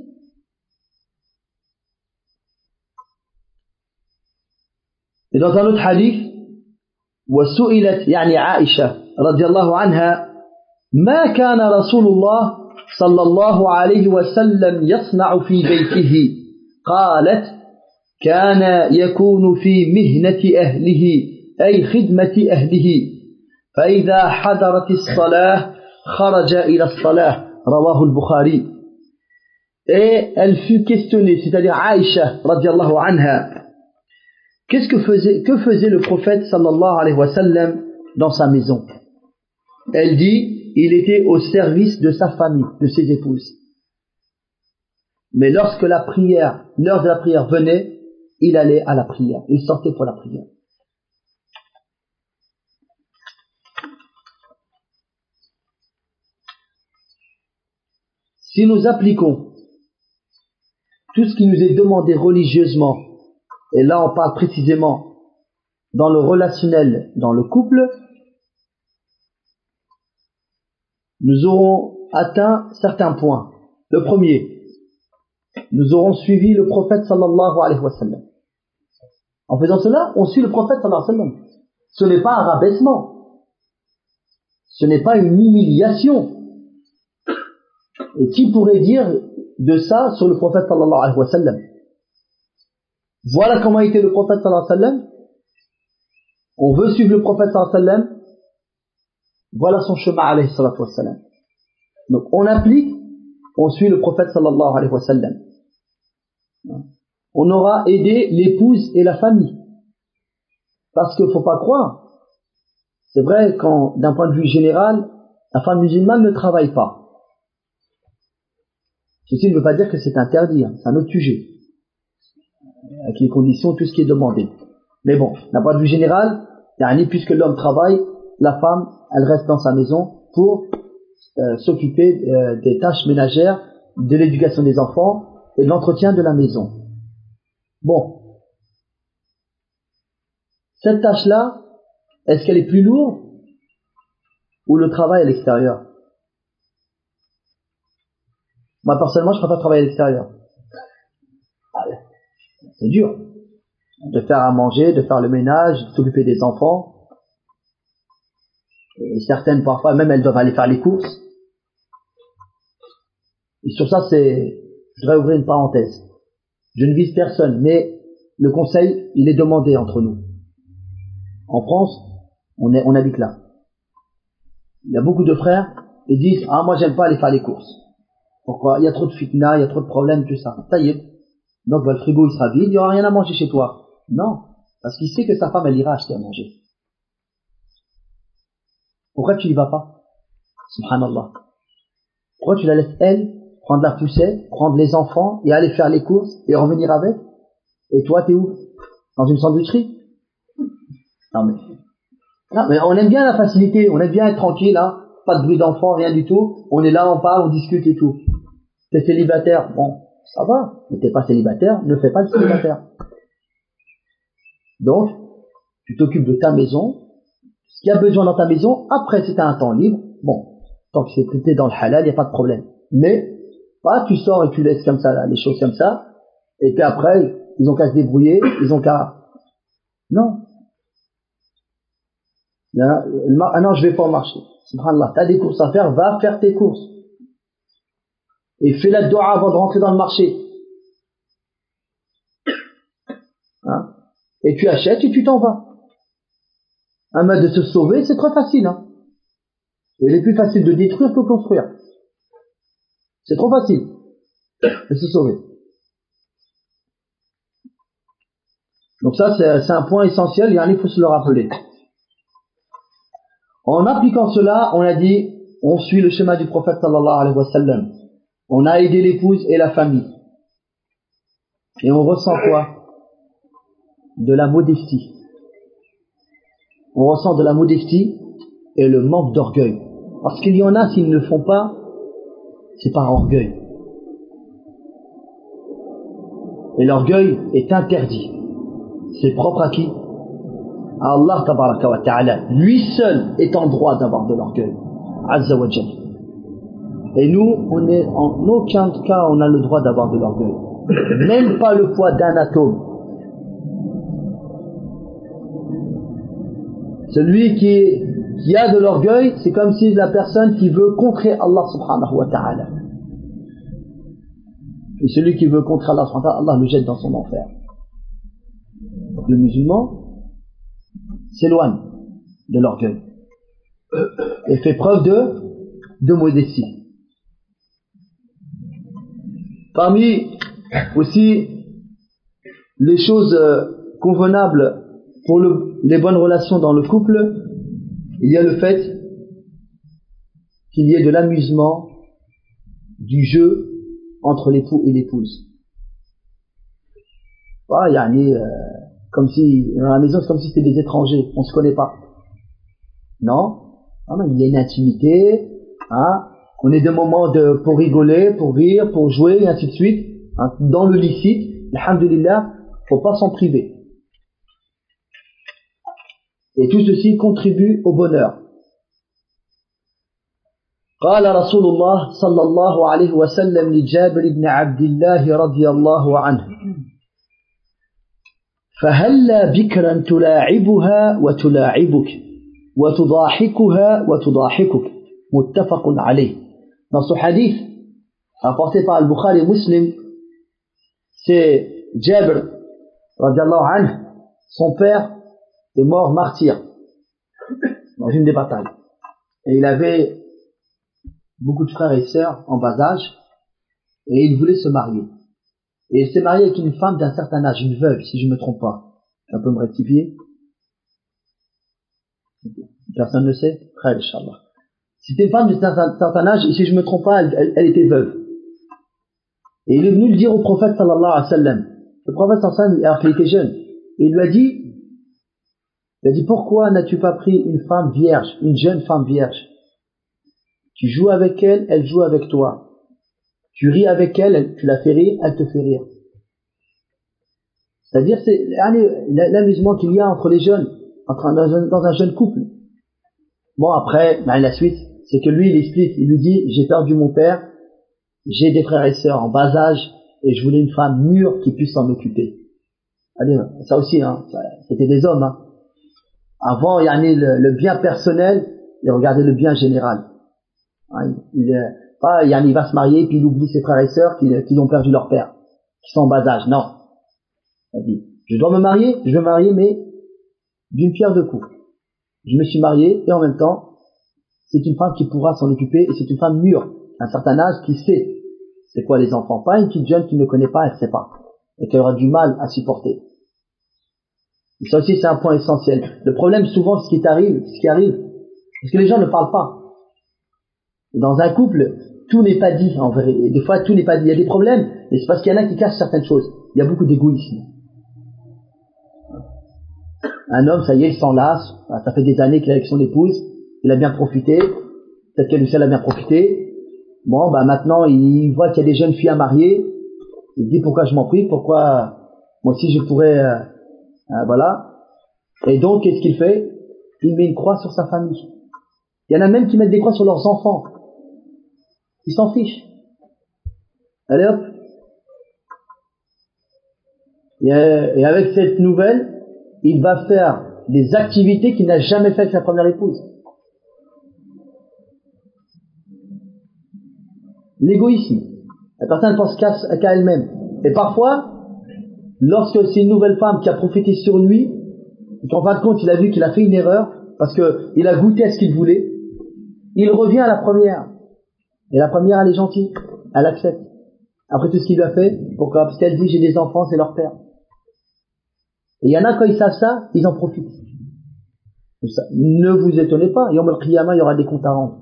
Et dans un autre hadith, وسئلت يعني عائشة رضي الله عنها ما كان رسول الله صلى الله عليه وسلم يصنع في بيته قالت كان يكون في مهنة أهله أي خدمة أهله فإذا حضرت الصلاة خرج إلى الصلاة. رواه al-Bukhari. Et elle fut questionnée, c'est-à-dire Aïcha radiallahu anha, qu'est-ce que faisait, que faisait le prophète sallallahu alayhi wa sallam dans sa maison? Elle dit, il était au service de sa famille, de ses épouses. Mais lorsque la prière, l'heure de la prière venait, il allait à la prière, il sortait pour la prière. Si nous appliquons tout ce qui nous est demandé religieusement, et là on parle précisément dans le relationnel, dans le couple, nous aurons atteint certains points. Le premier, nous aurons suivi le prophète sallallahu alayhi wa sallam. En faisant cela, on suit le prophète sallallahu alayhi wa sallam. Ce n'est pas un rabaissement, ce n'est pas une humiliation. Et qui pourrait dire de ça sur le prophète sallallahu alayhi wa sallam? Voilà comment était le prophète sallallahu alayhi wa sallam. On veut suivre le prophète sallallahu alayhi wa sallam. Voilà son chemin alayhi salatu wa sallam. Donc on applique, on suit le prophète sallallahu alayhi wa sallam. On aura aidé l'épouse et la famille. Parce qu'il ne faut pas croire. C'est vrai quand, d'un point de vue général, la femme musulmane ne travaille pas. Ceci ne veut pas dire que c'est interdit, hein, c'est un autre sujet. Avec les conditions, tout ce qui est demandé. Mais bon, d'un point de vue général, puisque l'homme travaille, la femme, elle reste dans sa maison pour euh, s'occuper euh, des tâches ménagères, de l'éducation des enfants et de l'entretien de la maison. Bon. Cette tâche-là, est-ce qu'elle est plus lourde ou le travail à l'extérieur? Moi, personnellement, je préfère travailler à l'extérieur. C'est dur. De faire à manger, de faire le ménage, de s'occuper des enfants. Et certaines, parfois, même, elles doivent aller faire les courses. Et sur ça, c'est, je voudrais ouvrir une parenthèse. Je ne vise personne, mais le conseil, il est demandé entre nous. En France, on est, on habite là. Il y a beaucoup de frères, ils disent, ah, moi, j'aime pas aller faire les courses. Pourquoi? Il y a trop de fitna, il y a trop de problèmes, tout ça. Ça y est. Donc, bah, le frigo, il sera vide, il n'y aura rien à manger chez toi. Non. Parce qu'il sait que sa femme, elle ira acheter à manger. Pourquoi tu y vas pas? Subhanallah. Pourquoi tu la laisses, elle, prendre la poussette, prendre les enfants, et aller faire les courses, et revenir avec? Et toi, t'es où? Dans une sandwicherie? Non, mais, non, mais on aime bien la facilité, on aime bien être tranquille, hein. Pas de bruit d'enfant, rien du tout. On est là, on parle, on discute et tout. T'es célibataire? Bon, ça va. Mais t'es pas célibataire, ne fais pas le célibataire. Donc, tu t'occupes de ta maison. Ce qu'il y a besoin dans ta maison, après, si t'as un temps libre, bon, tant que c'est t'es dans le halal, il n'y a pas de problème. Mais, pas, tu sors et tu laisses comme ça, là, les choses comme ça, et puis après, ils ont qu'à se débrouiller, ils ont qu'à... Non. Là, ah non, je vais pas au marché. Subhanallah, t'as des courses à faire, va faire tes courses. Et fais la dua avant de rentrer dans le marché. Hein? Et tu achètes et tu t'en vas. Un mode de se sauver, c'est très facile. Hein? Il est plus facile de détruire que de construire. C'est trop facile de se sauver. Donc ça, c'est, c'est un point essentiel, et il faut se le rappeler. En appliquant cela, on a dit, on suit le schéma du prophète sallallahu alayhi wa sallam. On a aidé l'épouse et la famille. Et on ressent quoi? De la modestie. On ressent de la modestie et le manque d'orgueil. Parce qu'il y en a, s'ils ne le font pas, c'est par orgueil. Et l'orgueil est interdit. C'est propre à qui? À Allah tabaraka wa ta'ala. Lui seul est en droit d'avoir de l'orgueil. Azza wa Jalla. Et nous, on est en aucun cas on a le droit d'avoir de l'orgueil. Même pas le poids d'un atome. Celui qui, qui a de l'orgueil, c'est comme si la personne qui veut contrer Allah subhanahu wa ta'ala. Et celui qui veut contrer Allah subhanahu wa ta'ala, Allah le jette dans son enfer. Donc le musulman s'éloigne de l'orgueil et fait preuve de, de modestie. Parmi aussi les choses convenables pour le, les bonnes relations dans le couple, il y a le fait qu'il y ait de l'amusement, du jeu entre l'époux et l'épouse. Ah, yani, euh, comme si, dans la maison, c'est comme si c'était des étrangers, on se connaît pas. Non, ah, il y a une intimité, hein, on est des moments de, pour rigoler, pour rire, pour jouer, et ainsi de suite, hein, dans le licite, alhamdulillah, faut pas s'en priver. Et tout ceci contribue au bonheur. قال رسول الله صلى الله عليه وسلم لجابر بن عبد الله رضي الله عنه فهلا بكرا تلاعبها وتلاعبك وتضاحكها وتضاحكك متفق عليه. Dans ce hadith rapporté par Al-Bukhari et Muslim, c'est Jabr radiallahu anhu, son père est mort martyr dans une des batailles. Et il avait beaucoup de frères et sœurs en bas âge, et il voulait se marier. Et il s'est marié avec une femme d'un certain âge, une veuve, si je ne me trompe pas. Ça peut me rectifier? Personne ne le sait? Très, Inch'Allah. C'était une femme d'un certain âge, et si je ne me trompe pas, elle, elle, elle était veuve. Et il est venu le dire au prophète sallallahu alayhi wa sallam. Le prophète sallallahu alayhi wa sallam, alors qu'il était jeune, et il lui a dit, il a dit, pourquoi n'as-tu pas pris une femme vierge, une jeune femme vierge? Tu joues avec elle, elle joue avec toi. Tu ris avec elle, elle tu la fais rire, elle te fait rire. C'est-à-dire, c'est l'amusement qu'il y a entre les jeunes, entre un, dans un jeune couple. Bon, après, ben, la suite, c'est que lui, il explique, il lui dit, j'ai perdu mon père, j'ai des frères et sœurs en bas âge, et je voulais une femme mûre qui puisse s'en occuper. Allez, ça aussi, hein, ça, c'était des hommes, hein. Avant, il y a le, le bien personnel, et regardez le bien général. Hein, il, il, pas, il, il va se marier, puis il oublie ses frères et sœurs qui, qui ont perdu leur père, qui sont en bas âge. Non. Il dit, je dois me marier, je veux me marier, mais d'une pierre deux coups. Je me suis marié, et en même temps, c'est une femme qui pourra s'en occuper, et c'est une femme mûre, à un certain âge, qui sait c'est quoi les enfants. Pas une petite jeune qui ne connaît pas, elle ne sait pas, et qui aura du mal à supporter. Et ça aussi, c'est un point essentiel. Le problème, souvent, ce qui arrive, ce qui arrive, parce que les gens ne parlent pas. Dans un couple, tout n'est pas dit, en vrai. Et des fois, tout n'est pas dit. Il y a des problèmes, et c'est parce qu'il y en a qui cachent certaines choses. Il y a beaucoup d'égoïsme. Un homme, ça y est, il s'en lasse. Ça fait des années qu'il est avec son épouse. Il a bien profité. Peut-être qu'elle aussi, elle a bien profité. Bon, bah, maintenant, il voit qu'il y a des jeunes filles à marier. Il dit, pourquoi je m'en prive? Pourquoi, moi aussi, je pourrais, euh, euh, voilà. Et donc, qu'est-ce qu'il fait? Il met une croix sur sa famille. Il y en a même qui mettent des croix sur leurs enfants. Ils s'en fichent. Allez hop. Et, et avec cette nouvelle, il va faire des activités qu'il n'a jamais fait avec sa première épouse. L'égoïsme. La personne ne pense qu'à, qu'à elle-même. Et parfois, lorsque c'est une nouvelle femme qui a profité sur lui, et qu'en fin de compte, il a vu qu'il a fait une erreur, parce qu'il a goûté à ce qu'il voulait, il revient à la première. Et la première, elle est gentille. Elle accepte. Après tout ce qu'il lui a fait, pourquoi? Parce qu'elle dit, j'ai des enfants, c'est leur père. Et il y en a, quand ils savent ça, ils en profitent. Ça, ne vous étonnez pas, Yom al-Qiyamah, il y aura des comptes à rendre.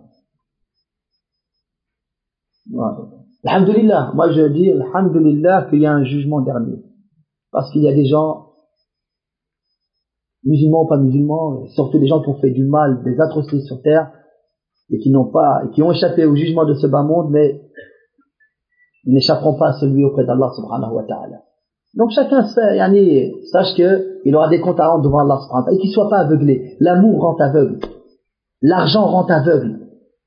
Voilà. Alhamdulillah, moi je dis, alhamdulillah, qu'il y a un jugement dernier. Parce qu'il y a des gens, musulmans ou pas musulmans, surtout des gens qui ont fait du mal, des atrocités sur terre, et qui n'ont pas, et qui ont échappé au jugement de ce bas monde, mais ils n'échapperont pas à celui auprès d'Allah subhanahu wa ta'ala. Donc chacun sait, yani, sache que il aura des comptes à rendre devant Allah subhanahu wa ta'ala, et qu'il ne soit pas aveuglé. L'amour rend aveugle. L'argent rend aveugle.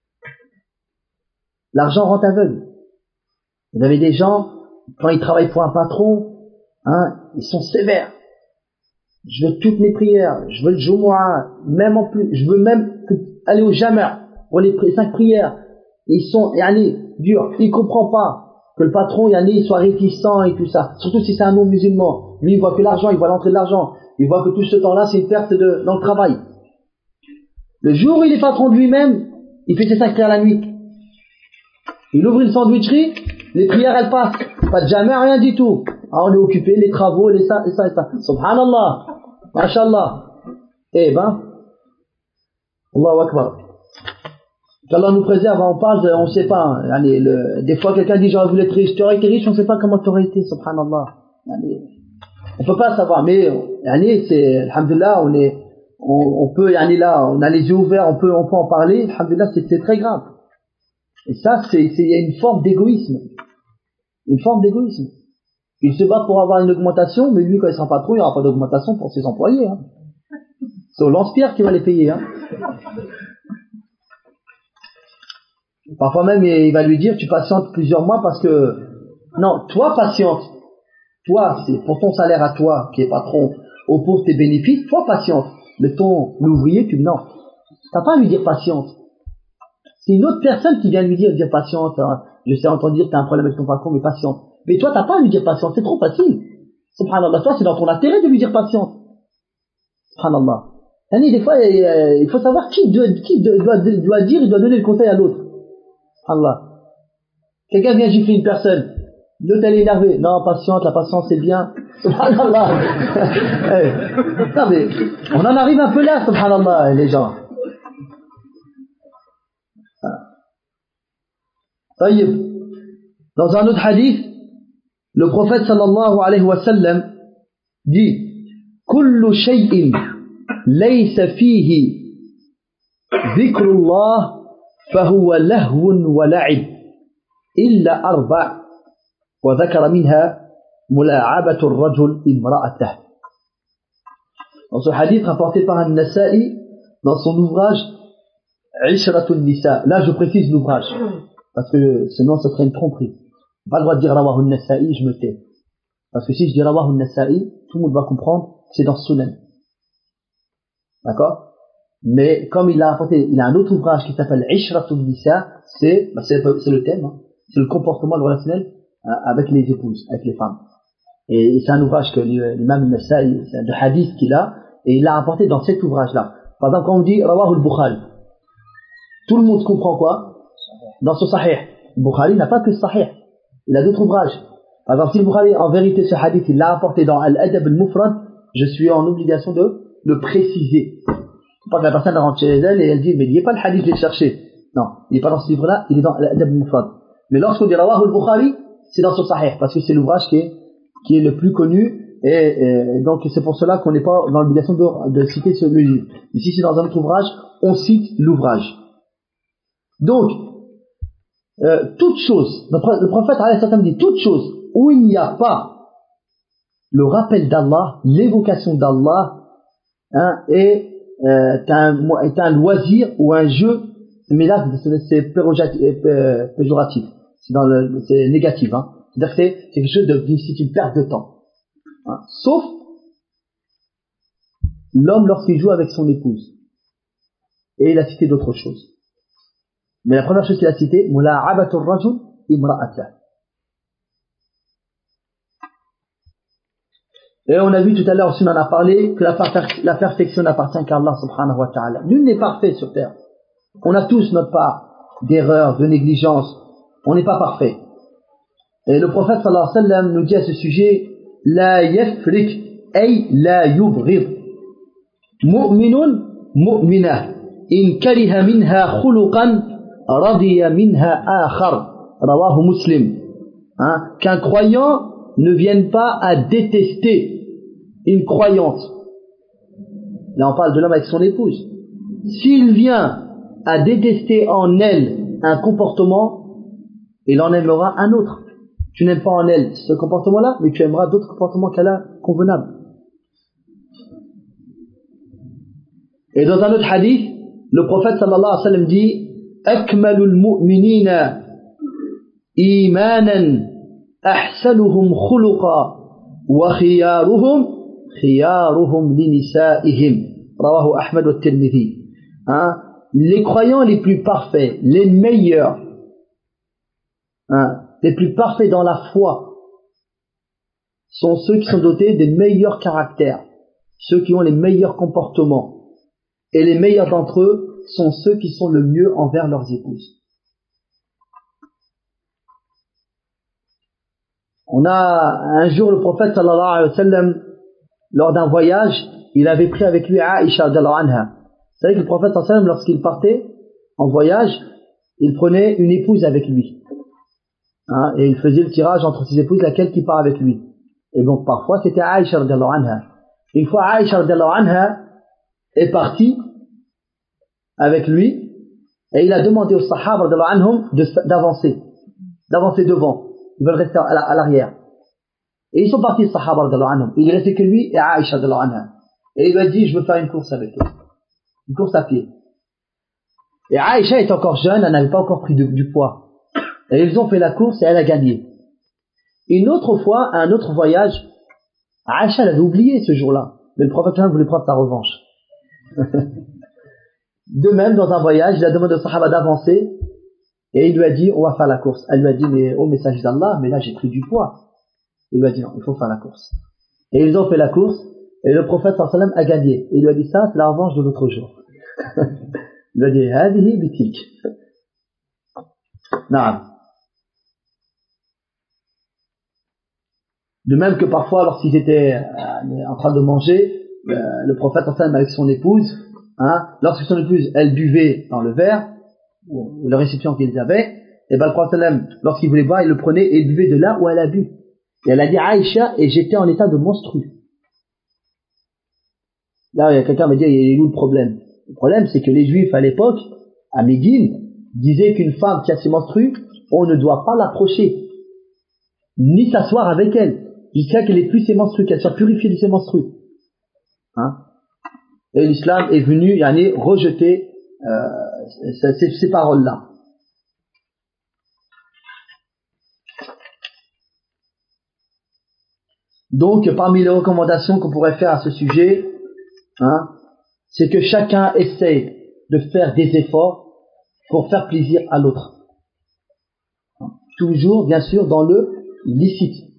L'argent rend aveugle. Vous avez des gens, quand ils travaillent pour un patron, hein, ils sont sévères. Je veux toutes mes prières, je veux le Jumu'ah, même en plus, je veux même aller au Jama' pour les cinq prières. Ils sont, yani, durs. Il comprend pas que le patron, yani, soit réticent et tout ça. Surtout si c'est un non-musulman. Lui, il voit que l'argent, il voit l'entrée de l'argent. Il voit que tout ce temps-là, c'est une perte de, dans le travail. Le jour où il est patron de lui-même, il fait ses cinq prières la nuit. Il ouvre une sandwicherie, les prières, elles passent. Pas de jamais, rien du tout. Ah, on est occupé, les travaux, les ça, et ça, et ça. Subhanallah. Masha'Allah. Eh ben, Allahu Akbar. Qu'Allah nous préserve, on parle, de, on ne sait pas. Hein. Allez, le, des fois, quelqu'un dit, j'aurais voulu être riche. Tu aurais été riche, on ne sait pas comment tu aurais été, subhanallah. Allez, on ne peut pas savoir, mais, allez, c'est, alhamdulillah, on est, on, on peut, allez, là, on a les yeux ouverts, on peut, on peut en parler, alhamdulillah, c'est, c'est très grave. Et ça, c'est, c'est, il y a une forme d'égoïsme. Une forme d'égoïsme. Il se bat pour avoir une augmentation, mais lui, quand il sera patron, il n'y aura pas d'augmentation pour ses employés. Hein. C'est au lance-pierre qui va les payer. Hein. Parfois même, il va lui dire, tu patientes plusieurs mois parce que... Non, toi patiente. Toi, c'est pour ton salaire à toi, qui est patron, au pour tes bénéfices, toi patiente. Mais ton l'ouvrier, tu... Non. T'as pas à lui dire patiente. C'est une autre personne qui vient lui dire, dire patiente. Hein. Je sais entendre dire que t'as un problème avec ton patron, mais patiente. Mais toi, t'as pas à lui dire patiente, c'est trop facile. Subhanallah, toi, c'est dans ton intérêt de lui dire patiente. Subhanallah. Des fois, il faut savoir qui, doit, qui doit, doit, doit dire, il doit donner le conseil à l'autre. Allah. Quelqu'un vient gifler une personne. L'autre, elle est énervée. Non, patiente, la patience, c'est bien. Subhanallah. Hey. Non, mais on en arrive un peu là, subhanallah, les gens. Dans un autre hadith, le prophète sallallahu alayhi wa sallam dit kullu shay'in laysa fihi dhikrullah fahuwa lahwun wa la'ib illa arba' wa dhakara minha mula'abatu ar-rajul imra'atah. Dans ce hadith rapporté par An-Nasa'i dans son ouvrage Ishratun Nisa. Là, je précise l'ouvrage. Parce que sinon, ce serait une tromperie. Pas le droit de dire Rawahu an-Nasa'i, je me tais. Parce que si je dis Rawahu an-Nasa'i, tout le monde va comprendre que c'est dans Sunan. D'accord? Mais comme il a apporté, il a un autre ouvrage qui s'appelle Ishratun Nisa, c'est, bah c'est, c'est le thème, hein, c'est le comportement relationnel euh, avec les épouses, avec les femmes. Et, et c'est un ouvrage que l'imam al-Nasa'i, c'est de hadith qu'il a, et il l'a apporté dans cet ouvrage-là. Par exemple, quand on dit Rawahu al-Bukhari, tout le monde comprend quoi? Dans ce Sahih. Le Bukhari n'a pas que ce Sahih. Il a d'autres ouvrages. Par exemple, si le Bukhari, en vérité, ce hadith, il l'a apporté dans Al-Adab al-Mufrad, je suis en obligation de le préciser. Pas que la personne rentre chez elle et elle dit, mais il n'y a pas le hadith, je l'ai cherché. Non, il n'est pas dans ce livre-là, il est dans Al-Adab al-Mufrad. Mais lorsqu'on dit Rawahu al-Bukhari, c'est dans ce Sahih, parce que c'est l'ouvrage qui est, qui est le plus connu, et, et donc c'est pour cela qu'on n'est pas dans l'obligation de, de citer ce livre. Mais si c'est dans un autre ouvrage, on cite l'ouvrage. Donc, euh, toute chose, le prophète alayhi salam dit, toute chose où il n'y a pas le rappel d'Allah, l'évocation d'Allah, hein, est, euh, est, un, est un loisir ou un jeu, mais là c'est péjoratif, c'est, dans le, c'est négatif, hein. C'est-à-dire que c'est, c'est quelque chose de, c'est une perte de temps, hein. Sauf l'homme lorsqu'il joue avec son épouse, et il a cité d'autres choses. Mais la première chose qu'il a citée, mula'abatur rajul imra'atah. Et on a vu tout à l'heure, aussi on en a parlé, que la, perfe- la perfection n'appartient qu'à Allah subhanahu wa ta'ala. Nul n'est parfait sur terre. On a tous notre part d'erreur, de négligence. On n'est pas parfait. Et le prophète sallallahu alayhi wa sallam nous dit à ce sujet, la yafrik ay la yubghid. Mu'minun mu'minah. In kariha minha khuluqan radiya minha akhar. Rawahu Muslim. Hein? Qu'un croyant ne vienne pas à détester une croyante. Là on parle de l'homme avec son épouse. S'il vient à détester en elle un comportement, il en aimera un autre. Tu n'aimes pas en elle ce comportement-là, mais tu aimeras d'autres comportements qu'elle a convenables. Et dans un autre hadith, le prophète sallallahu alayhi wa sallam dit Akmalul mu'minina imanan ahsanuhum khuluqa wa khiyaruhum khiyaruhum linisa'ihim. Rawahu Ahmad wa Tirmidhi. Hein? Les croyants les plus parfaits, les meilleurs, hein, les plus parfaits dans la foi, sont ceux qui sont dotés des meilleurs caractères, ceux qui ont les meilleurs comportements. Et les meilleurs d'entre eux sont ceux qui sont le mieux envers leurs épouses. On a un jour le prophète sallallahu alayhi wa sallam, lors d'un voyage, il avait pris avec lui Aïcha radhiyallahu anha. Vous savez que le prophète sallallahu alayhi wa sallam, lorsqu'il partait en voyage, il prenait une épouse avec lui. Hein, et il faisait le tirage entre ses épouses, laquelle qui part avec lui. Et donc parfois c'était Aïcha radhiyallahu anha. Une fois Aïcha radhiyallahu anha est parti avec lui et il a demandé aux sahaba radhiyallahu anhum de, d'avancer d'avancer devant, ils veulent rester à l'arrière et ils sont partis les sahaba radhiyallahu anhum, il restait que lui et Aïcha radhiyallahu anha et il lui a dit je veux faire une course avec toi, une course à pied. Et Aïcha est encore jeune, elle n'avait pas encore pris de, du poids et ils ont fait la course et elle a gagné. Une autre fois, à un autre voyage, Aïcha l'avait oublié ce jour-là, mais le prophète voulait prendre sa revanche. De même, dans un voyage, il a demandé au sahaba d'avancer et il lui a dit on va faire la course. Elle lui a dit mais oh message d'Allah, mais là j'ai pris du poids. Il lui a dit non, il faut faire la course. Et ils ont fait la course et le prophète sallallahu alayhi wa sallam a gagné. Et il lui a dit ça, c'est la revanche de l'autre jour. Il lui a dit hadihi bitik. Naam. De même que parfois, lorsqu'ils étaient euh, en train de manger, euh, le prophète sallallahu alayhi wa sallam avec son épouse, hein, lorsque son épouse, elle buvait dans le verre, ou le récipient qu'ils avaient, et ben le prophète sallallahu alayhi wa sallam, lorsqu'il voulait boire, il le prenait et il buvait de là où elle a bu. Et elle a dit Aïcha, et j'étais en état de monstru. Là, il y a quelqu'un qui m'a dit, il est où le problème? Le problème, c'est que les juifs à l'époque, à Médine, disaient qu'une femme qui a ses menstrues, on ne doit pas l'approcher, ni s'asseoir avec elle, jusqu'à qu'elle ait plus ses menstrues, qu'elle soit purifiée de ses menstrues. Hein? Et l'islam est venu yani, rejeter euh, ces, ces paroles-là. Donc, parmi les recommandations qu'on pourrait faire à ce sujet, hein, c'est que chacun essaie de faire des efforts pour faire plaisir à l'autre. Toujours, bien sûr, dans le licite.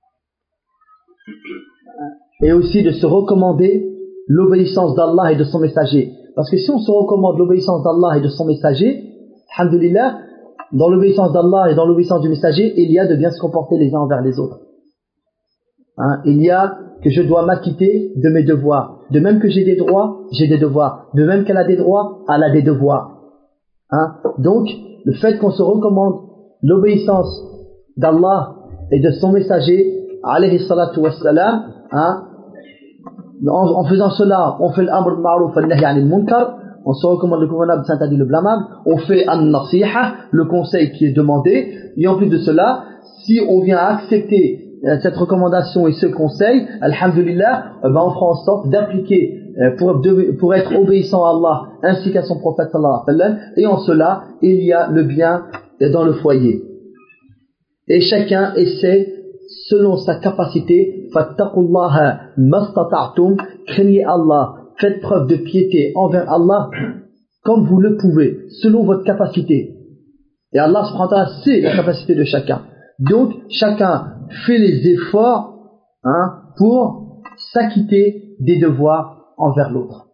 Et aussi de se recommander l'obéissance d'Allah et de son messager. Parce que si on se recommande l'obéissance d'Allah et de son messager, alhamdulillah, dans l'obéissance d'Allah et dans l'obéissance du messager, il y a de bien se comporter les uns envers les autres. Hein, il y a que je dois m'acquitter de mes devoirs. De même que j'ai des droits, j'ai des devoirs. De même qu'elle a des droits, elle a des devoirs. Hein, donc, le fait qu'on se recommande l'obéissance d'Allah et de son messager, alayhi salatu wassalam, hein, en, en faisant cela, on fait l'amr al-ma'ruf al-nahy anil munkar, on se recommande le convenable, c'est-à-dire le blâmable, on fait an-nasiha, le conseil qui est demandé, et en plus de cela, si on vient accepter cette recommandation et ce conseil, alhamdulillah, ben on fera en sorte d'appliquer pour, de, pour être obéissant à Allah ainsi qu'à son prophète sallallahu alayhi wa sallam, et en cela il y a le bien dans le foyer. Et chacun essaie selon sa capacité, fattaqullaha mastata'tum, craignez Allah, faites preuve de piété envers Allah comme vous le pouvez, selon votre capacité. Et Allah subhanahu wa ta'ala sait la capacité de chacun. Donc chacun fait les efforts, hein, pour s'acquitter des devoirs envers l'autre.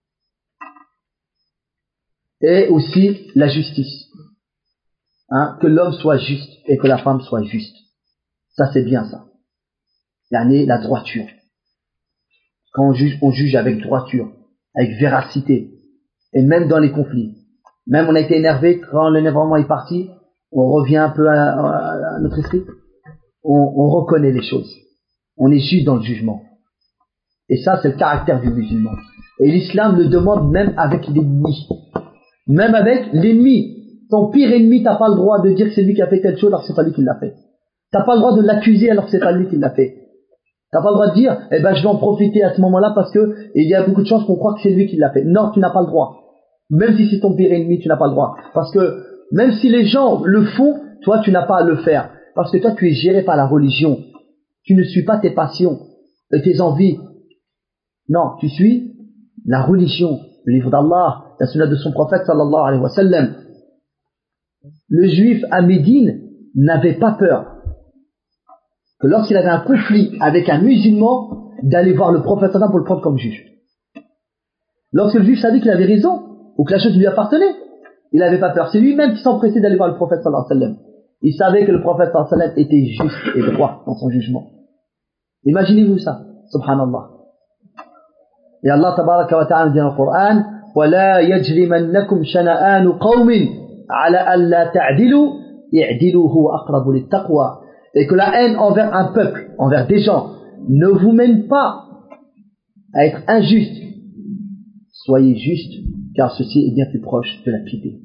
Et aussi la justice, hein, que l'homme soit juste et que la femme soit juste. Ça c'est bien ça. Yani la droiture. Quand on juge, on juge avec droiture, avec véracité. Et même dans les conflits. Même on a été énervé, quand l'énervement est parti, on revient un peu à, à, à notre esprit. On, on reconnaît les choses. On est juste dans le jugement. Et ça, c'est le caractère du musulman. Et l'islam le demande même avec l'ennemi. Même avec l'ennemi. Ton pire ennemi, t'as pas le droit de dire que c'est lui qui a fait telle chose alors que c'est pas lui qui l'a fait. T'as pas le droit de l'accuser alors que c'est pas lui qui l'a fait. T'as pas le droit de dire, eh ben je vais en profiter à ce moment-là parce que il y a beaucoup de chances qu'on croit que c'est lui qui l'a fait. Non, tu n'as pas le droit. Même si c'est ton pire ennemi, tu n'as pas le droit. Parce que même si les gens le font, toi tu n'as pas à le faire. Parce que toi tu es géré par la religion. Tu ne suis pas tes passions et tes envies. Non, tu suis la religion, le livre d'Allah, la sunna de son prophète sallallahu alayhi wa sallam. Le juif à Médine n'avait pas peur que lorsqu'il avait un conflit avec un musulman, d'aller voir le prophète sallallahu pour le prendre comme juge. Lorsque le juif savait qu'il avait raison, ou que la chose lui appartenait, il n'avait pas peur. C'est lui-même qui s'empressait d'aller voir le prophète sallallahu alayhi wa sallam. Il savait que le prophète sallallahu alayhi wa sallam était juste et droit dans son jugement. Imaginez-vous ça, subhanallah. Et Allah tabaraka wa ta'ala dit dans le Coran, وَلَا يَجْرِمَنَّكُمْ شَنَآنُ قَوْمٍ عَلَى أَلَّا تَعْدِلُوا اعْدِلُوا هُوَ أَقْرَبُ لِلتَّقْوَى. Et que la haine envers un peuple, envers des gens, ne vous mène pas à être injuste. Soyez juste, car ceci est bien plus proche de la piété.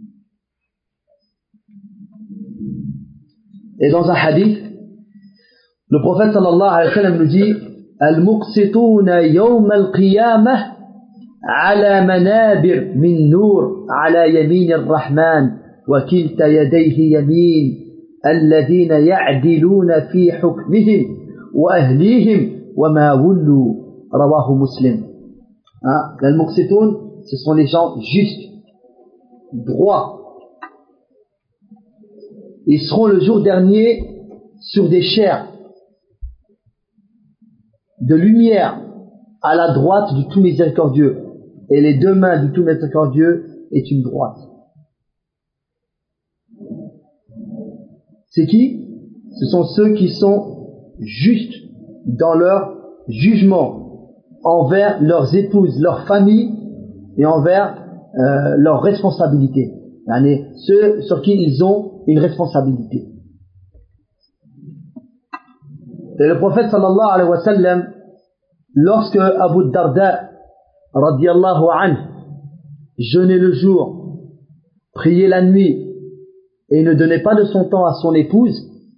Et dans un hadith, le prophète sallallahu alayhi wa sallam nous dit Al-muqsitun yawm al-qiyamah ala manabir min nur ala yamin ar-rahman wa kilta yadayhi yamin alladhina ya'diluna fi hukmihim wa ahlihim wa ma wullu rawahu Muslim. Hein, Al-muqsitun, ce sont les gens justes, droits. Ils seront le jour dernier sur des chairs de lumière à la droite du tout miséricordieux. Et les deux mains du tout miséricordieux est une droite. C'est qui? Ce sont ceux qui sont justes dans leur jugement envers leurs épouses, leurs familles et envers euh, leurs responsabilités. Yani, ceux sur qui ils ont une responsabilité. Et le prophète sallallahu alayhi wa sallam, lorsque Abu Darda radiyallahu anhu jeûnait le jour, priait la nuit et ne donnait pas de son temps à son épouse,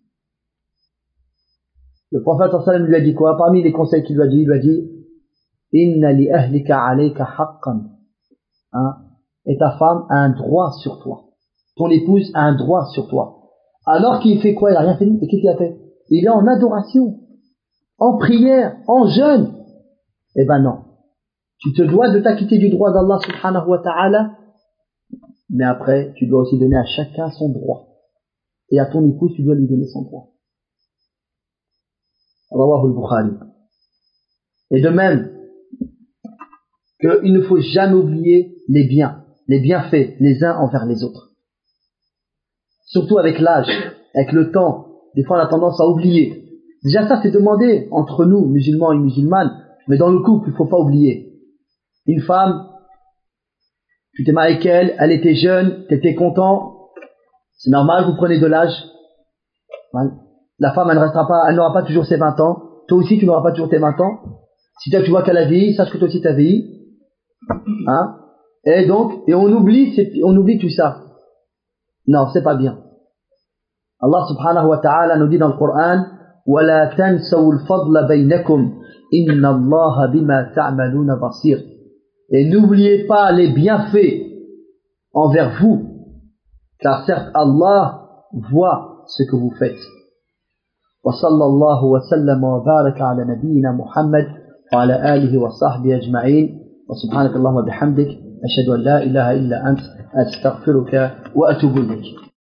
le prophète sallallahu alayhi wa sallam lui a dit quoi? Parmi les conseils qu'il lui a dit, il lui a dit Inna li ahlika alayka haqqan. Hein? et ta femme a un droit sur toi. Ton épouse a un droit sur toi. Alors qu'il fait quoi? Il n'a rien fait. Et qu'est-ce qu'il a fait? Il est en adoration, en prière, en jeûne. Eh ben non. Tu te dois de t'acquitter du droit d'Allah subhanahu wa ta'ala, mais après, tu dois aussi donner à chacun son droit. Et à ton épouse, tu dois lui donner son droit. Rawahu al-Bukhari. Et de même, qu'il ne faut jamais oublier les biens, les bienfaits, les uns envers les autres. Surtout avec l'âge, avec le temps, des fois on a tendance à oublier. Déjà ça c'est demandé entre nous, musulmans et musulmanes, mais dans le couple il ne faut pas oublier. Une femme, tu t'es marié avec elle, elle était jeune, tu étais content, c'est normal, vous prenez de l'âge. La femme elle ne restera pas, elle n'aura pas toujours ses vingt ans, toi aussi tu n'auras pas toujours tes vingt ans. Si toi tu vois qu'elle a vieilli, sache que toi aussi tu as vieilli. Hein? Et donc, et on oublie, on oublie tout ça. Non, c'est pas bien. Allah subhanahu wa ta'ala nous dit dans le Coran, وَلَا تَنْسَوُا الْفَضْلَ بَيْنَكُمْ إِنَّ اللَّهَ بِمَا تَعْمَلُونَ بَصِيرٌ. Et n'oubliez pas les bienfaits envers vous, car certes Allah voit ce que vous faites. وصلى الله وسلم وبارك على نبينا محمد وعلى آله وصحبه أجمعين وسبحانك اللهم وبحمدك أشهد أن لا إله إلا أنت أستغفرك وأتوب إليك.